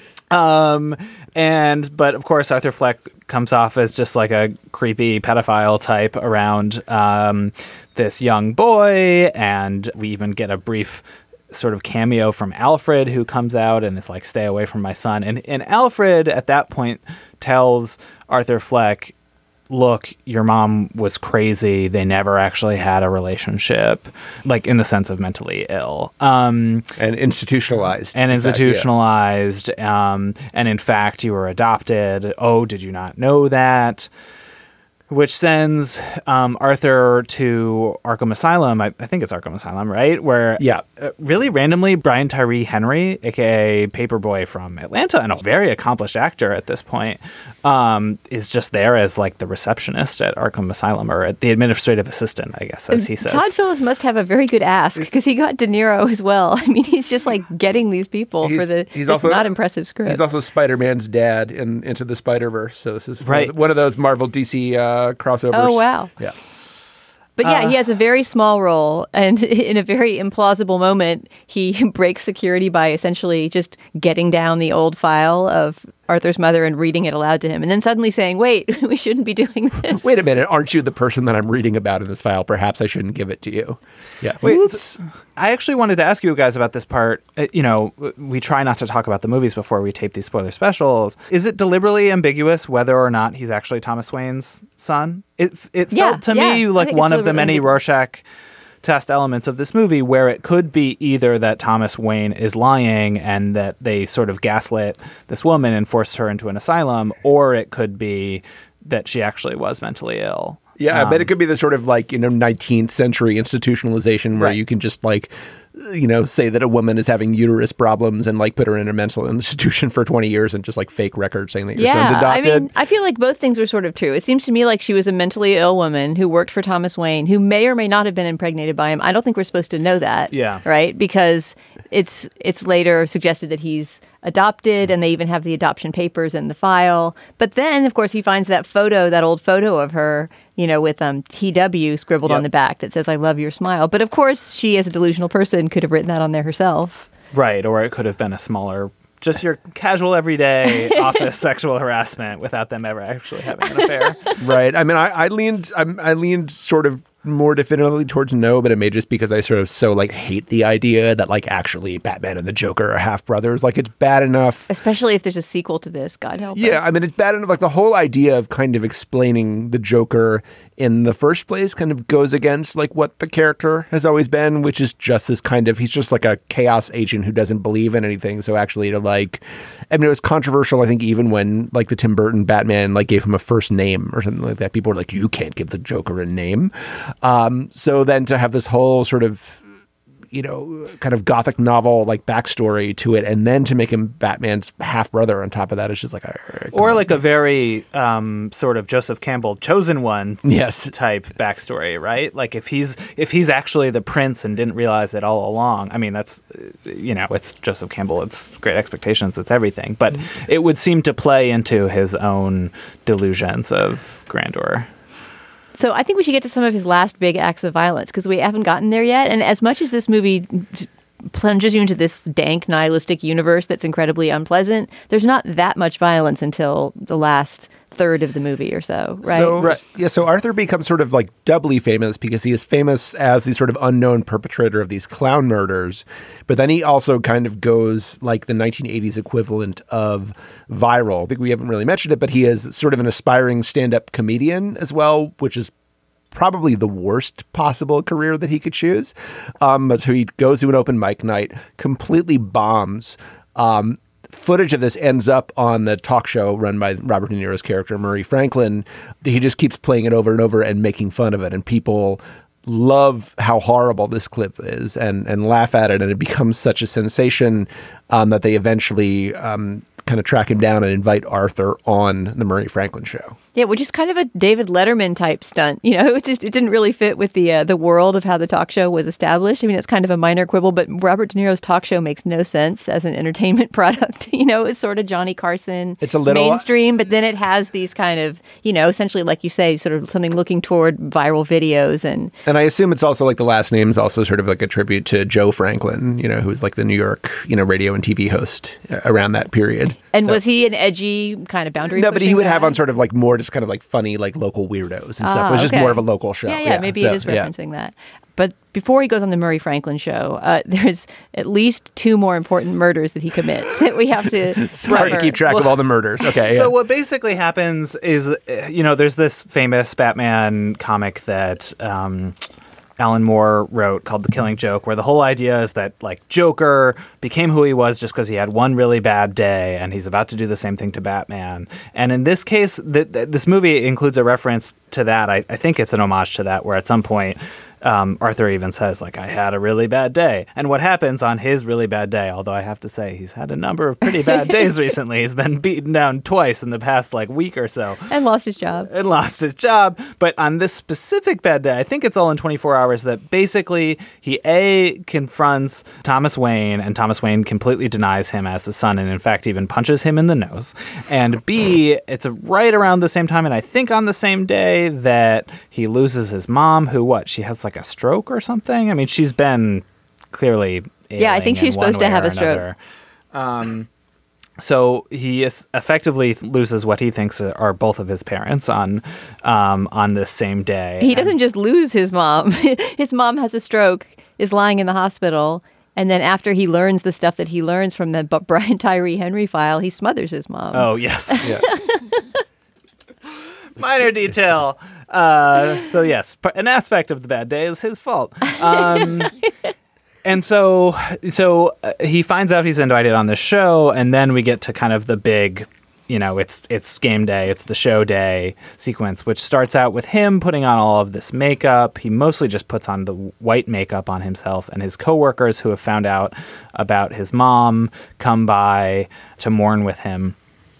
Um, and, but of course, Arthur Fleck comes off as just like a creepy pedophile type around um, this young boy. And we even get a brief sort of cameo from Alfred, who comes out and is like, "Stay away from my son." And, and Alfred at that point tells Arthur Fleck, "Look, your mom was crazy. They never actually had a relationship," like in the sense of mentally ill. Um, And institutionalized. and in fact, yeah. institutionalized. Um, and in fact, you were adopted. Oh, did you not know that? which sends um, Arthur to Arkham Asylum. I, I think it's Arkham Asylum, right? Where Yeah. uh, really randomly, Brian Tyree Henry, aka Paperboy from Atlanta, and a very accomplished actor at this point, um, is just there as like the receptionist at Arkham Asylum, or the administrative assistant, I guess, as he says. Todd Phillips must have a very good ask because he got De Niro as well. I mean, he's just like getting these people for He's- the he's this also- not impressive script. He's also Spider-Man's dad in Into the Spider-Verse. So this is Right. one, of, one of those Marvel D C uh, crossovers. Oh, wow. Yeah. But yeah, he has a very small role, and in a very implausible moment, he breaks security by essentially just getting down the old file of Arthur's mother and reading it aloud to him, and then suddenly saying, wait, we shouldn't be doing this. Wait a minute. Aren't you the person that I'm reading about in this file? Perhaps I shouldn't give it to you. Yeah. Wait, Oops. so I actually wanted to ask you guys about this part. Uh, You know, we try not to talk about the movies before we tape these spoiler specials. Is it deliberately ambiguous whether or not he's actually Thomas Wayne's son? It it Yeah, felt to yeah. me I like think one it's of the deliberately many ambiguous. Rorschach test elements of this movie where it could be either that Thomas Wayne is lying and that they sort of gaslit this woman and forced her into an asylum, or it could be that she actually was mentally ill. Yeah, I bet Um, it could be the sort of like, you know, nineteenth century institutionalization where Right. you can just like, you know, say that a woman is having uterus problems and like put her in a mental institution for twenty years and just like fake records saying that your son's Yeah, I adopted. mean, I feel like both things were sort of true. It seems to me like she was a mentally ill woman who worked for Thomas Wayne, who may or may not have been impregnated by him. I don't think we're supposed to know that. Yeah. Right? Because it's it's later suggested that he's adopted, and they even have the adoption papers in the file. But then, of course, he finds that photo, that old photo of her, you know, with um, T W scribbled on Yep. the back that says, I love your smile. But of course, she, as a delusional person, could have written that on there herself. Right, or it could have been a smaller, just your casual everyday office sexual harassment without them ever actually having an affair. Right. I mean, I, I leaned, I'm, I leaned sort of more definitively towards no, but it may just because I sort of so like hate the idea that like actually Batman and the Joker are half brothers. Like it's bad enough. Especially if there's a sequel to this, God help us. Yeah, I mean, it's bad enough. Like the whole idea of kind of explaining the Joker in the first place kind of goes against like what the character has always been, which is just this kind of, he's just like a chaos agent who doesn't believe in anything. So actually to like, I mean, it was controversial, I think, even when like the Tim Burton Batman like gave him a first name or something like that. People were like, you can't give the Joker a name. Um, so then to have this whole sort of, you know, kind of gothic novel like backstory to it, and then to make him Batman's half brother on top of that, it's just like, all right, come Or on. like a very um, sort of Joseph Campbell chosen one Yes. type backstory, right? Like if he's if he's actually the prince and didn't realize it all along. I mean, that's, uh, you know, it's Joseph Campbell. It's Great Expectations. It's everything. But it would seem to play into his own delusions of grandeur. So I think we should get to some of his last big acts of violence because we haven't gotten there yet. And as much as this movie plunges you into this dank, nihilistic universe that's incredibly unpleasant, there's not that much violence until the last third of the movie or so, right? So, yeah, so Arthur becomes sort of like doubly famous because he is famous as the sort of unknown perpetrator of these clown murders. But then he also kind of goes like the nineteen eighties equivalent of viral. I think we haven't really mentioned it, but he is sort of an aspiring stand-up comedian as well, which is probably the worst possible career that he could choose. Um, but so he goes to an open mic night, completely bombs. Um, footage of this ends up on the talk show run by Robert De Niro's character, Murray Franklin. He just keeps playing it over and over and making fun of it. And people love how horrible this clip is and, and laugh at it. And it becomes such a sensation um, that they eventually um, kind of track him down and invite Arthur on the Murray Franklin show. Yeah, which is kind of a David Letterman type stunt. You know, it just it didn't really fit with the uh, the world of how the talk show was established. I mean, it's kind of a minor quibble, but Robert De Niro's talk show makes no sense as an entertainment product. You know, it's sort of Johnny Carson, It's a little- mainstream, but then it has these kind of, you know, essentially, like you say, sort of something looking toward viral videos and And I assume it's also like the last name is also sort of like a tribute to Joe Franklin, you know, who was like the New York, you know, radio and T V host uh, around that period. and So- was he an edgy kind of boundary? No, but he pushing would have guy? on sort of like more just kind of like funny, like local weirdos and stuff. Ah, It was just okay. more of a local show. Yeah, yeah, maybe so, it is yeah. referencing that. But before he goes on the Murray Franklin show, uh, there's at least two more important murders that he commits that we have to It's hard to cover. keep track of all the murders. Okay. So yeah. what basically happens is, uh, you know, there's this famous Batman comic that um, Alan Moore wrote called The Killing Joke, where the whole idea is that like Joker became who he was just because he had one really bad day, and he's about to do the same thing to Batman. And in this case, th- th- this movie includes a reference to that. I, I think it's an homage to that, where at some point Um, Arthur even says, like, I had a really bad day. And what happens on his really bad day, although I have to say he's had a number of pretty bad days recently. He's been beaten down twice in the past, like, week or so. And lost his job. And lost his job. But on this specific bad day, I think it's all in twenty-four hours, that basically he, A, confronts Thomas Wayne, and Thomas Wayne completely denies him as his son, and in fact even punches him in the nose. And B, it's right around the same time, and I think on the same day, that he loses his mom, who, what, she has like a stroke or something? I mean, she's been clearly yeah, I think she's supposed to have a stroke. Um, so he is effectively loses what he thinks are both of his parents on um, on this same day. He doesn't just lose his mom. His mom has a stroke, is lying in the hospital, and then after he learns the stuff that he learns from the Brian Tyree Henry file, he smothers his mom. Oh, yes. yes. Minor detail. Uh, so yes, an aspect of the bad day is his fault. Um, and so, so uh, he finds out he's invited on this show, and then we get to kind of the big, you know, it's it's game day, it's the show day sequence, which starts out with him putting on all of this makeup. He mostly just puts on the white makeup on himself, and his coworkers who have found out about his mom come by to mourn with him,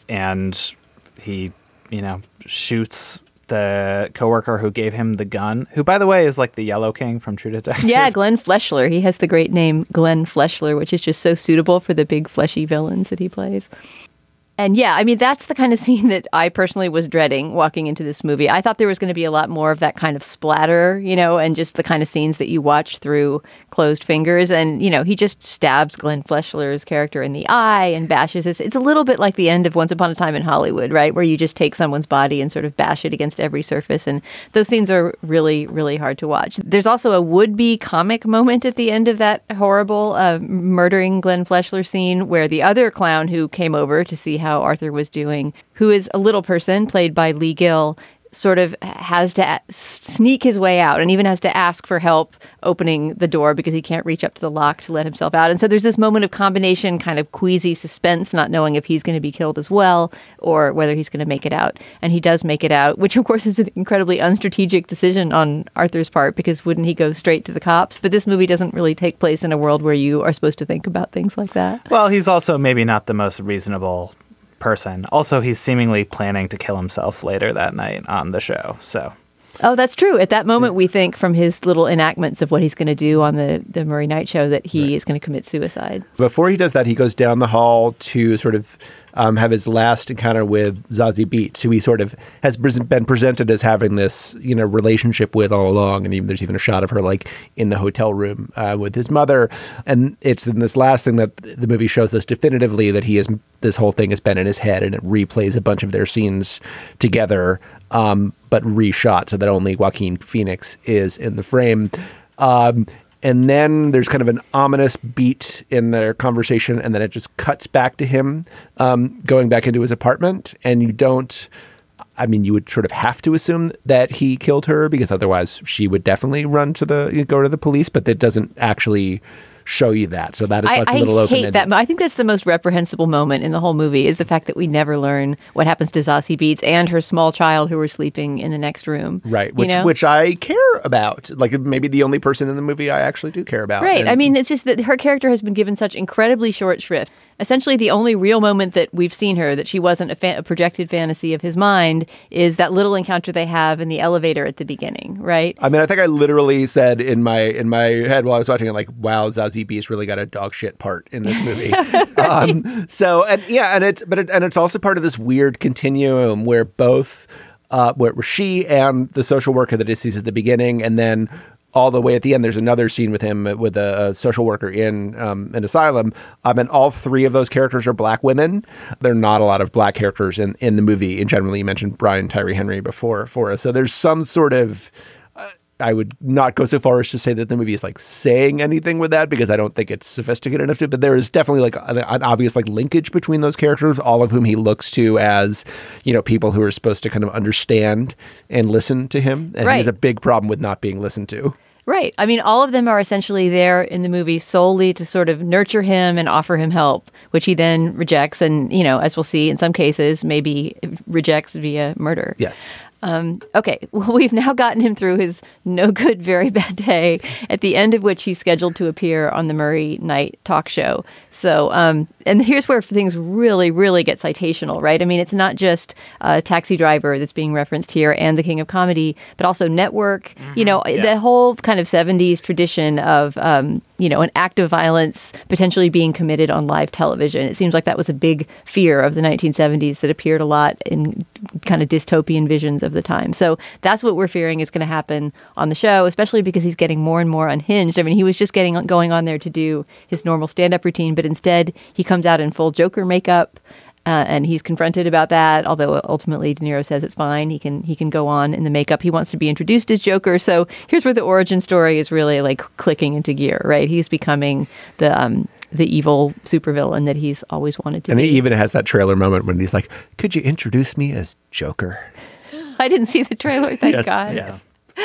and he, you know, shoots the coworker who gave him the gun, who, by the way, is like the Yellow King from True Detective. Yeah, Glenn Fleshler. He has the great name Glenn Fleshler, which is just so suitable for the big fleshy villains that he plays. And yeah, I mean, that's the kind of scene that I personally was dreading walking into this movie. I thought there was going to be a lot more of that kind of splatter, you know, and just the kind of scenes that you watch through closed fingers. And, you know, he just stabs Glenn Fleshler's character in the eye and bashes his. It's a little bit like the end of Once Upon a Time in Hollywood, right? Where you just take someone's body and sort of bash it against every surface. And those scenes are really, really hard to watch. There's also a would-be comic moment at the end of that horrible uh, murdering Glenn Fleshler scene where the other clown who came over to see how how Arthur was doing, who is a little person played by Lee Gill, sort of has to a- sneak his way out and even has to ask for help opening the door because he can't reach up to the lock to let himself out. And so there's this moment of combination, kind of queasy suspense, not knowing if he's going to be killed as well or whether he's going to make it out. And he does make it out, which of course is an incredibly unstrategic decision on Arthur's part, because wouldn't he go straight to the cops? But this movie doesn't really take place in a world where you are supposed to think about things like that. Well, he's also maybe not the most reasonable person. Also, he's seemingly planning to kill himself later that night on the show. So, oh, that's true. At that moment, we think from his little enactments of what he's going to do on the, the Murray Night Show that he right. is going to commit suicide. Before he does that, he goes down the hall to sort of um, have his last encounter with Zazie Beetz, who he sort of has been presented as having this, you know, relationship with all along. And even there's even a shot of her like in the hotel room uh, with his mother. And it's in this last thing that the movie shows us definitively that he is, this whole thing has been in his head, and it replays a bunch of their scenes together, um, but reshot so that only Joaquin Phoenix is in the frame. Um, And then there's kind of an ominous beat in their conversation, and then it just cuts back to him um, going back into his apartment. And you don't, I mean, you would sort of have to assume that he killed her, because otherwise she would definitely run to the, go to the police, but that doesn't actually show you that. So that is left I, a little I open. I hate that. I think that's the most reprehensible moment in the whole movie, is the fact that we never learn what happens to Zazie Beetz and her small child who were sleeping in the next room. Right, which you know? which I care about. Like maybe the only person in the movie I actually do care about. Right. And, I mean, it's just that her character has been given such incredibly short shrift. Essentially, the only real moment that we've seen her, that she wasn't a, fa- a projected fantasy of his mind, is that little encounter they have in the elevator at the beginning, right? I mean, I think I literally said in my in my head while I was watching it, like, wow, Zazie Beetz really got a dog shit part in this movie. um, so, and yeah, and it's but it, and it's also part of this weird continuum where both uh, where she and the social worker that he sees at the beginning, and then all the way at the end, there's another scene with him with a, a social worker in um, an asylum. Um, and all three of those characters are black women. There are not a lot of black characters in, in the movie. And generally, you mentioned Brian Tyree Henry before for us. So there's some sort of, uh, I would not go so far as to say that the movie is like saying anything with that, because I don't think it's sophisticated enough to, but there is definitely like an, an obvious like linkage between those characters, all of whom he looks to as, you know, people who are supposed to kind of understand and listen to him. And right. he has a big problem with not being listened to. Right. I mean, all of them are essentially there in the movie solely to sort of nurture him and offer him help, which he then rejects. And, you know, as we'll see in some cases, maybe rejects via murder. Yes. Um, okay, well, we've now gotten him through his no good, very bad day, at the end of which he's scheduled to appear on the Murray Night talk show. So, um, and here's where things really, really get citational, right? I mean, it's not just a Taxi Driver that's being referenced here and The King of Comedy, but also Network. Mm-hmm. You know, yeah. the whole kind of seventies tradition of, um, you know, an act of violence potentially being committed on live television. It seems like that was a big fear of the nineteen seventies that appeared a lot in kind of dystopian visions of the time. So that's what we're fearing is going to happen on the show, especially because he's getting more and more unhinged. I mean, he was just getting going on there to do his normal stand-up routine, but instead he comes out in full Joker makeup. Uh, and he's confronted about that, although ultimately De Niro says it's fine. He can he can go on in the makeup. He wants to be introduced as Joker. So here's where the origin story is really like clicking into gear, right? He's becoming the um, the evil supervillain that he's always wanted to and be. And he even has that trailer moment when he's like, could you introduce me as Joker? I didn't see the trailer, thank yes, God. Yes.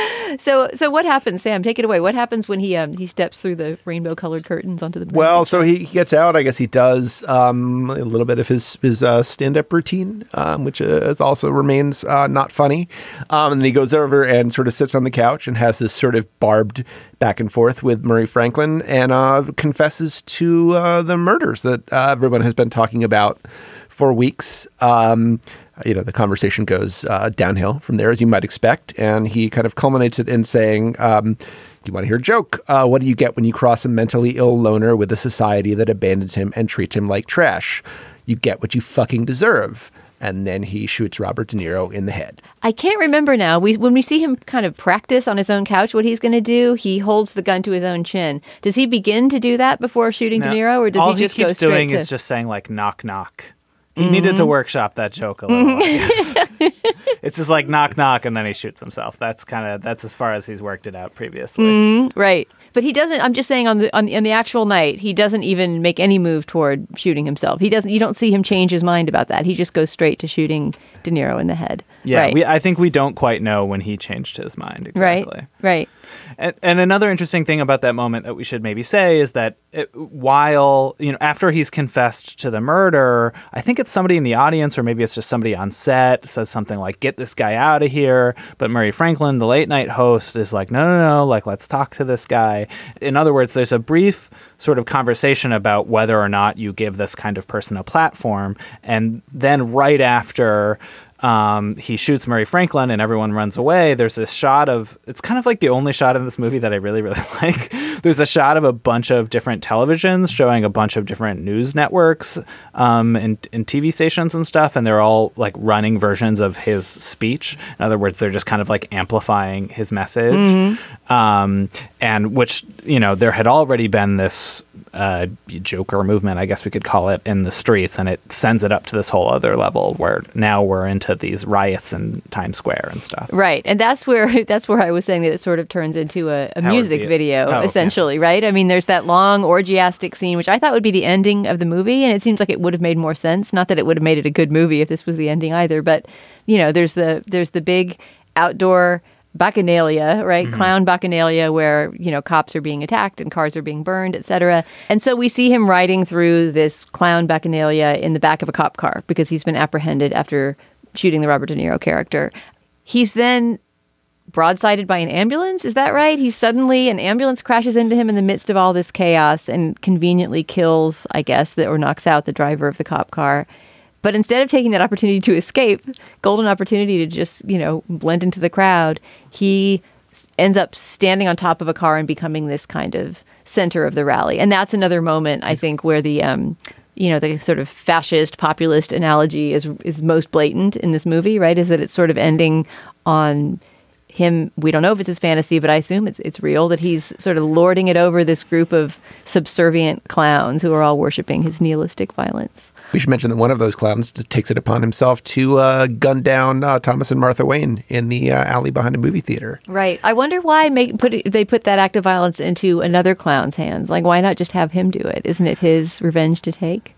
So, so what happens, Sam? Take it away. What happens when he um, he steps through the rainbow-colored curtains onto the? Well, so he gets out. I guess he does um, a little bit of his his uh, stand-up routine, um, which is also remains uh, not funny. Um, and then he goes over and sort of sits on the couch and has this sort of barbed back and forth with Murray Franklin, and uh, confesses to uh, the murders that uh, everyone has been talking about for weeks. Um, You know, the conversation goes uh, downhill from there, as you might expect. And he kind of culminates it in saying, um, do you want to hear a joke? Uh, what do you get when you cross a mentally ill loner with a society that abandons him and treats him like trash? You get what you fucking deserve. And then he shoots Robert De Niro in the head. I can't remember now. We When we see him kind of practice on his own couch what he's going to do, he holds the gun to his own chin. Does he begin to do that before shooting no, De Niro, or does all he just he go keeps straight doing to... is just saying, like, knock, knock. He Mm-hmm. needed to workshop that joke a little. Mm-hmm. It's just like knock, knock, and then he shoots himself. That's kind of that's as far as he's worked it out previously. Mm-hmm. Right. But he doesn't. I'm just saying on the on the, on the actual night, he doesn't even make any move toward shooting himself. He doesn't. You don't see him change his mind about that. He just goes straight to shooting De Niro in the head. Yeah, right. we, I think we don't quite know when he changed his mind exactly. Right. Right. And, and another interesting thing about that moment that we should maybe say is that it, while, you know, after he's confessed to the murder, I think it's somebody in the audience, or maybe it's just somebody on set, says something like, get this guy out of here. But Murray Franklin, the late night host, is like, no, no, no, like, let's talk to this guy. In other words, there's a brief sort of conversation about whether or not you give this kind of person a platform. And then right after Um, he shoots Murray Franklin and everyone runs away. There's this shot of, it's kind of like the only shot in this movie that I really, really like. There's a shot of a bunch of different televisions showing a bunch of different news networks um, and, and T V stations and stuff. And they're all like running versions of his speech. In other words, they're just kind of like amplifying his message. Mm-hmm. Um, and which, you know, there had already been this uh, Joker movement, I guess we could call it, in the streets. And it sends it up to this whole other level where now we're into these riots in Times Square and stuff. Right. And that's where that's where I was saying that it sort of turns into a, a music be, video, oh, essentially, okay. right? I mean, there's that long orgiastic scene, which I thought would be the ending of the movie. And it seems like it would have made more sense. Not that it would have made it a good movie if this was the ending either. But, you know, there's the there's the big outdoor bacchanalia, right? Mm-hmm. Clown bacchanalia where, you know, cops are being attacked and cars are being burned, et cetera. And so we see him riding through this clown bacchanalia in the back of a cop car because he's been apprehended after shooting the Robert De Niro character. He's then broadsided by an ambulance. Is that right? He's suddenly, an ambulance crashes into him in the midst of all this chaos and conveniently kills, I guess, the, or knocks out the driver of the cop car. But instead of taking that opportunity to escape, golden opportunity to just, you know, blend into the crowd, he ends up standing on top of a car and becoming this kind of center of the rally. And that's another moment, I think, where the, um, you know, the sort of fascist populist analogy is is most blatant in this movie, right? Is that it's sort of ending on him. We don't know if it's his fantasy, but I assume it's it's real, that he's sort of lording it over this group of subservient clowns who are all worshiping his nihilistic violence. We should mention that one of those clowns takes it upon himself to uh, gun down uh, Thomas and Martha Wayne in the uh, alley behind a movie theater. Right. I wonder why make, put it, they put that act of violence into another clown's hands. Like, why not just have him do it? Isn't it his revenge to take?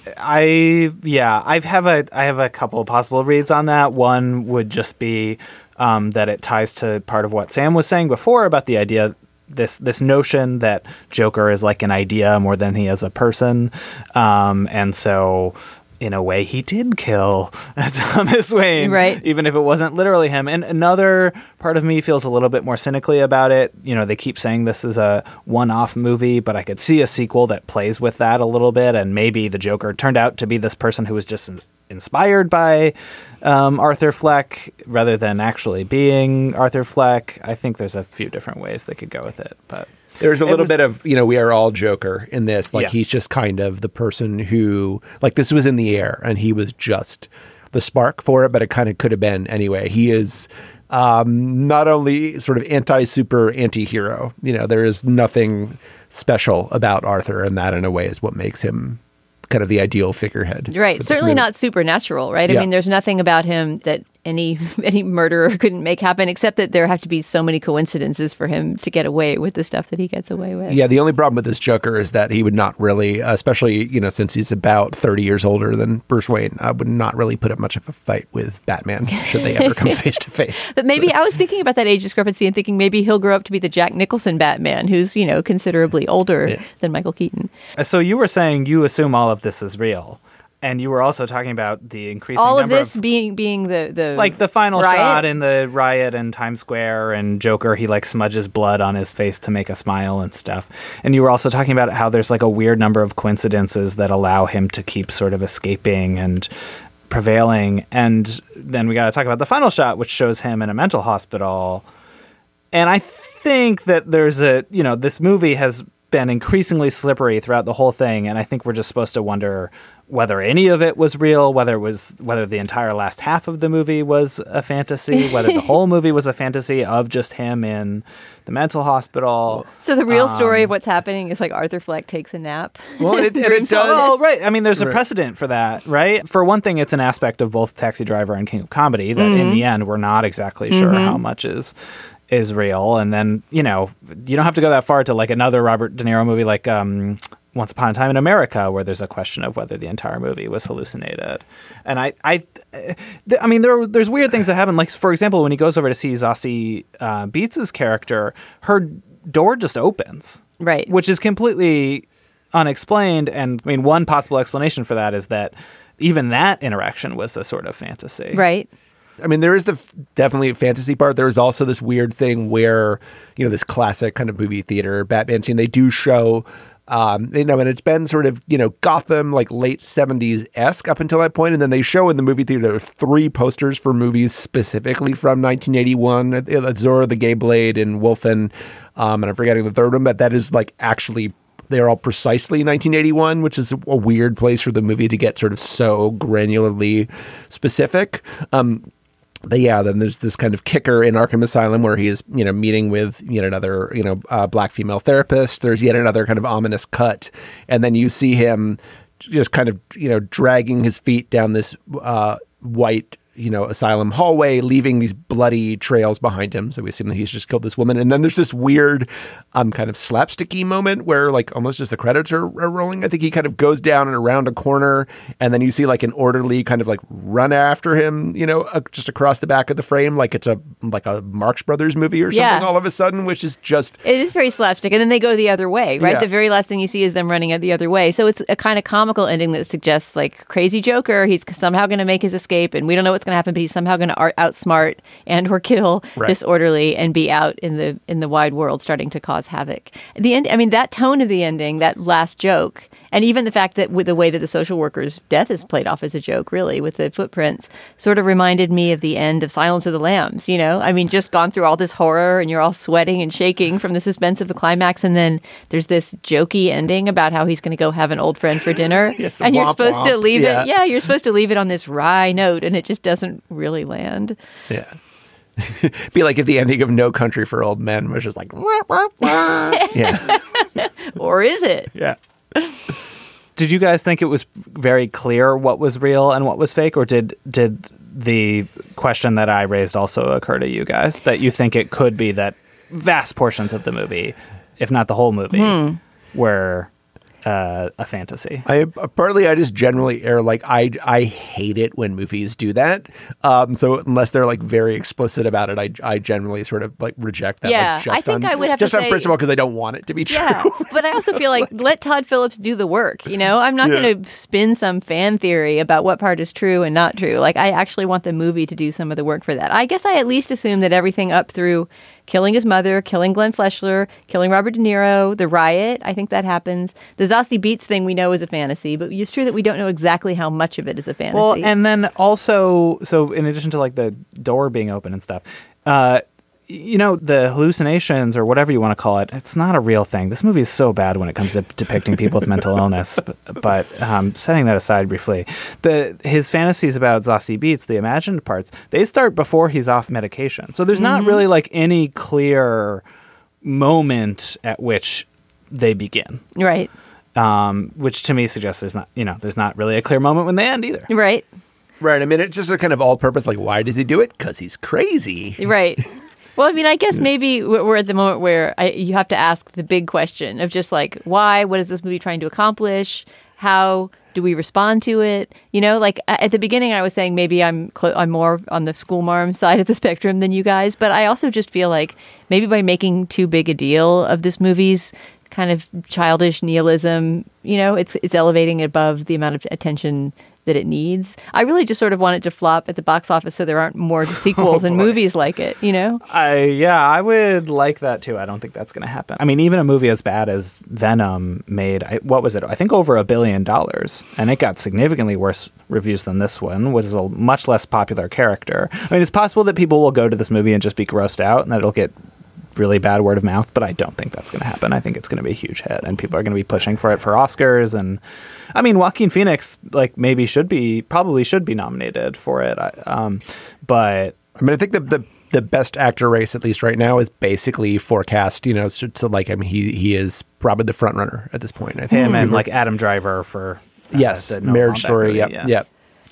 I yeah, I have a I have a couple of possible reads on that. One would just be um, that it ties to part of what Sam was saying before about the idea, this this notion that Joker is like an idea more than he is a person. Um, and so in a way, he did kill Thomas Wayne, right? Even if it wasn't literally him. And another part of me feels a little bit more cynically about it. You know, they keep saying this is a one-off movie, but I could see a sequel that plays with that a little bit. And maybe the Joker turned out to be this person who was just in- inspired by um, Arthur Fleck rather than actually being Arthur Fleck. I think there's a few different ways they could go with it, but. There's a little was, bit of, you know, we are all Joker in this. Like, yeah. He's just kind of the person who, like, this was in the air and he was just the spark for it, but it kind of could have been anyway. He is um, not only sort of anti-super anti-hero, you know, there is nothing special about Arthur, and that in a way is what makes him kind of the ideal figurehead. Right. Certainly not supernatural, right? Yeah. I mean, there's nothing about him that any any murderer couldn't make happen, except that there have to be so many coincidences for him to get away with the stuff that he gets away with. Yeah, the only problem with this Joker is that he would not really, especially, you know, since he's about thirty years older than Bruce Wayne, I would not really put up much of a fight with Batman should they ever come face to face. But maybe so. I was thinking about that age discrepancy and thinking maybe he'll grow up to be the Jack Nicholson Batman, who's, you know, considerably older yeah. than Michael Keaton. So you were saying you assume all of this is real. And you were also talking about the increasing all of number this of, being being the, the like the final riot? shot in the riot in Times Square, and Joker, he like smudges blood on his face to make a smile and stuff. And you were also talking about how there's like a weird number of coincidences that allow him to keep sort of escaping and prevailing. And then we got to talk about the final shot, which shows him in a mental hospital. And I think that there's a, you know, this movie has been increasingly slippery throughout the whole thing, and I think we're just supposed to wonder whether any of it was real, whether it was whether the entire last half of the movie was a fantasy, whether the whole movie was a fantasy of just him in the mental hospital. So the real story um, of what's happening is like Arthur Fleck takes a nap. Well, it, it, it does. Well, right. I mean, there's a Right. precedent for that, right? For one thing, it's an aspect of both Taxi Driver and King of Comedy that Mm-hmm. in the end we're not exactly sure Mm-hmm. how much is is real. And then, you know, you don't have to go that far to like another Robert De Niro movie like um, Once Upon a Time in America, where there's a question of whether the entire movie was hallucinated. And I, I, th- I mean, there there's weird things that happen. Like, for example, when he goes over to see Zazie uh, Beetz' character, her door just opens. Right. Which is completely unexplained. And I mean, one possible explanation for that is that even that interaction was a sort of fantasy. Right. I mean, there is the f- definitely a fantasy part. There is also this weird thing where, you know, this classic kind of movie theater Batman scene, they do show, um, you know, and it's been sort of, you know, Gotham, like late seventies-esque up until that point. And then they show in the movie theater, there are three posters for movies specifically from nineteen eighty-one, Zora the Gay Blade and Wolfen. Um, and I'm forgetting the third one, but that is like actually they're all precisely nineteen eighty-one, which is a weird place for the movie to get sort of so granularly specific. Um, But yeah, then there's this kind of kicker in Arkham Asylum where he is, you know, meeting with yet another, you know, uh, black female therapist. There's yet another kind of ominous cut. And then you see him just kind of, you know, dragging his feet down this uh, white, you know, asylum hallway, leaving these bloody trails behind him. So we assume that he's just killed this woman. And then there's this weird um, kind of slapsticky moment where like almost just the credits are, are rolling. I think he kind of goes down and around a corner, and then you see like an orderly kind of like run after him, you know, uh, just across the back of the frame, like it's a like a Marx Brothers movie or something Yeah. all of a sudden, which is just... It is very slapstick. And then they go the other way, right? Yeah. The very last thing you see is them running the other way. So it's a kind of comical ending that suggests like crazy Joker. He's somehow going to make his escape, and we don't know what's going to happen, but he's somehow going to outsmart and or kill Right. this orderly and be out in the in the wide world, starting to cause havoc. The end. I mean, that tone of the ending, that last joke, and even the fact that with the way that the social worker's death is played off as a joke, really, with the footprints, sort of reminded me of the end of Silence of the Lambs. You know, I mean, just gone through all this horror, and you're all sweating and shaking from the suspense of the climax, and then there's this jokey ending about how he's going to go have an old friend for dinner, Yes, and you're womp supposed to womp. leave Yeah. it. Yeah, you're supposed to leave it on this wry note, and it just doesn't really land. Yeah. Be like if the ending of No Country for Old Men was just like... Wah, wah, wah. Yeah. Or is it? Yeah. Did you guys think it was very clear what was real and what was fake, or did did the question that I raised also occur to you guys, that you think it could be that vast portions of the movie, if not the whole movie, Hmm. were uh, a fantasy. I partly I just generally err like I I hate it when movies do that. Um, so unless they're like very explicit about it, I I generally sort of like reject that. Yeah, like, just I think on, I would have just to on say, principle because I don't want it to be true. Yeah, but I also feel like let Todd Phillips do the work. You know, I'm not Yeah. going to spin some fan theory about what part is true and not true. Like I actually want the movie to do some of the work for that. I guess I at least assume that everything up through killing his mother, killing Glenn Fleshler, killing Robert De Niro, the riot, I think that happens. The Zazie Beetz thing we know is a fantasy, but it's true that we don't know exactly how much of it is a fantasy. Well, and then also, so in addition to like the door being open and stuff, uh, you know, the hallucinations or whatever you want to call it, it's not a real thing. This movie is so bad when it comes to depicting people with mental illness. But, but um, setting that aside briefly, the his fantasies about Zazie Beetz, the imagined parts, they start before he's off medication. So there's not Mm-hmm. really like any clear moment at which they begin. right, Um, which to me suggests there's not, you know, there's not really a clear moment when they end either. right, Right. I mean, it's just a kind of all-purpose. Like, why does he do it? Because he's crazy. right. Well, I mean, I guess maybe we're we're at the moment where I, you have to ask the big question of just like, why? What is this movie trying to accomplish? How do we respond to it? You know, like a- at the beginning, I was saying maybe I'm cl- I'm more on the school marm side of the spectrum than you guys, but I also just feel like maybe by making too big a deal of this movie's kind of childish nihilism, you know, it's it's elevating it above the amount of attention that it needs. I really just sort of want it to flop at the box office so there aren't more sequels and movies like it, you know? I yeah, I would like that too. I don't think that's going to happen. I mean, even a movie as bad as Venom made, I, what was it? I think over a billion dollars, and it got significantly worse reviews than this one, which is a much less popular character. I mean, it's possible that people will go to this movie and just be grossed out, and that it'll get really bad word of mouth, but I don't think that's going to happen. I think it's going to be a huge hit, and people are going to be pushing for it for Oscars. And I mean, Joaquin Phoenix, like maybe should be, probably should be nominated for it. I- Um, but I mean, I think the, the the best actor race, at least right now, is basically forecast. You know, to, to like, I mean, he he is probably the front runner at this point. I think him and like Adam Driver for uh, yes, the Noah Marriage Baumbach Story. movie, Yep, yeah. yep.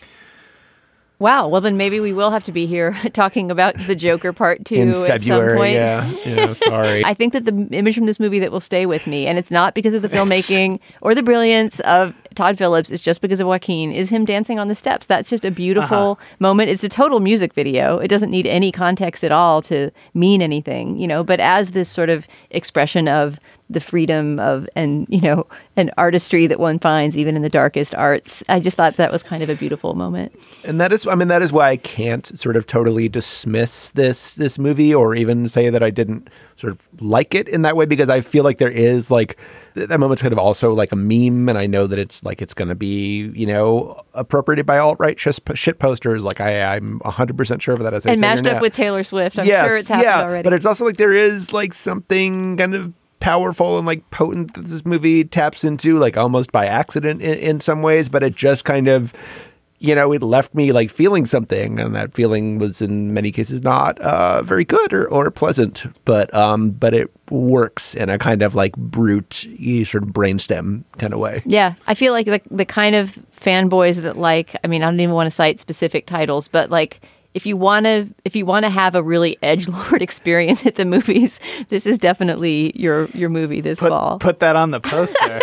Wow. Well, then maybe we will have to be here talking about the Joker Part Two In at some February, point. yeah. Yeah, sorry. I think that the image from this movie that will stay with me, and it's not because of the filmmaking or the brilliance of Todd Phillips, it's just because of Joaquin, is him dancing on the steps. That's just a beautiful Uh-huh. moment. It's a total music video. It doesn't need any context at all to mean anything, you know, but as this sort of expression of the freedom of, and, you know, an artistry that one finds even in the darkest arts, I just thought that was kind of a beautiful moment. And that is, I mean, that is why I can't sort of totally dismiss this this movie, or even say that I didn't sort of like it in that way, because I feel like there is like th- that moment's kind of also like a meme, and I know that it's like it's going to be, you know, appropriated by alt-right shit shit posters. Like I, I'm one hundred percent sure of that. As I And say mashed here up now. with Taylor Swift. I'm Yes, sure it's happened yeah, already. but it's also like there is like something kind of powerful and like potent that this movie taps into, like almost by accident in, in some ways, but it just kind of, you know, it left me like feeling something, and that feeling was in many cases not uh, very good or, or pleasant, but um, but it works in a kind of like brute sort of brainstem kind of way. Yeah, I feel like the, the kind of fanboys that like, I mean, I don't even want to cite specific titles, but like if you want to if you want to have a really edgelord experience at the movies, this is definitely your your movie this Put, fall. put that on the poster.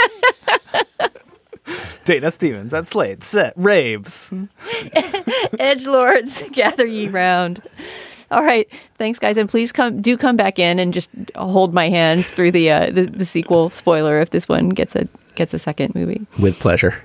Dana Stevens at Slate set raves. Edgelords, gather ye round. All right, thanks guys, and please come do come back in and just hold my hands through the uh, the, the sequel spoiler if this one gets a gets a second movie. With pleasure.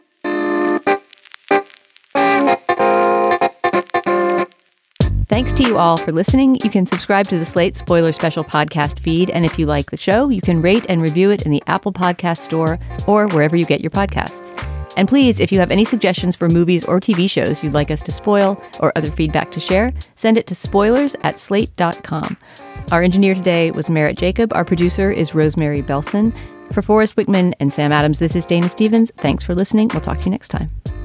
Thanks to you all for listening. You can subscribe to the Slate Spoiler Special podcast feed, and if you like the show, you can rate and review it in the Apple Podcast Store or wherever you get your podcasts. And please, if you have any suggestions for movies or T V shows you'd like us to spoil or other feedback to share, send it to spoilers at slate dot com. Our engineer today was Merritt Jacob. Our producer is Rosemary Belson. For Forrest Wickman and Sam Adams, this is Dana Stevens. Thanks for listening. We'll talk to you next time.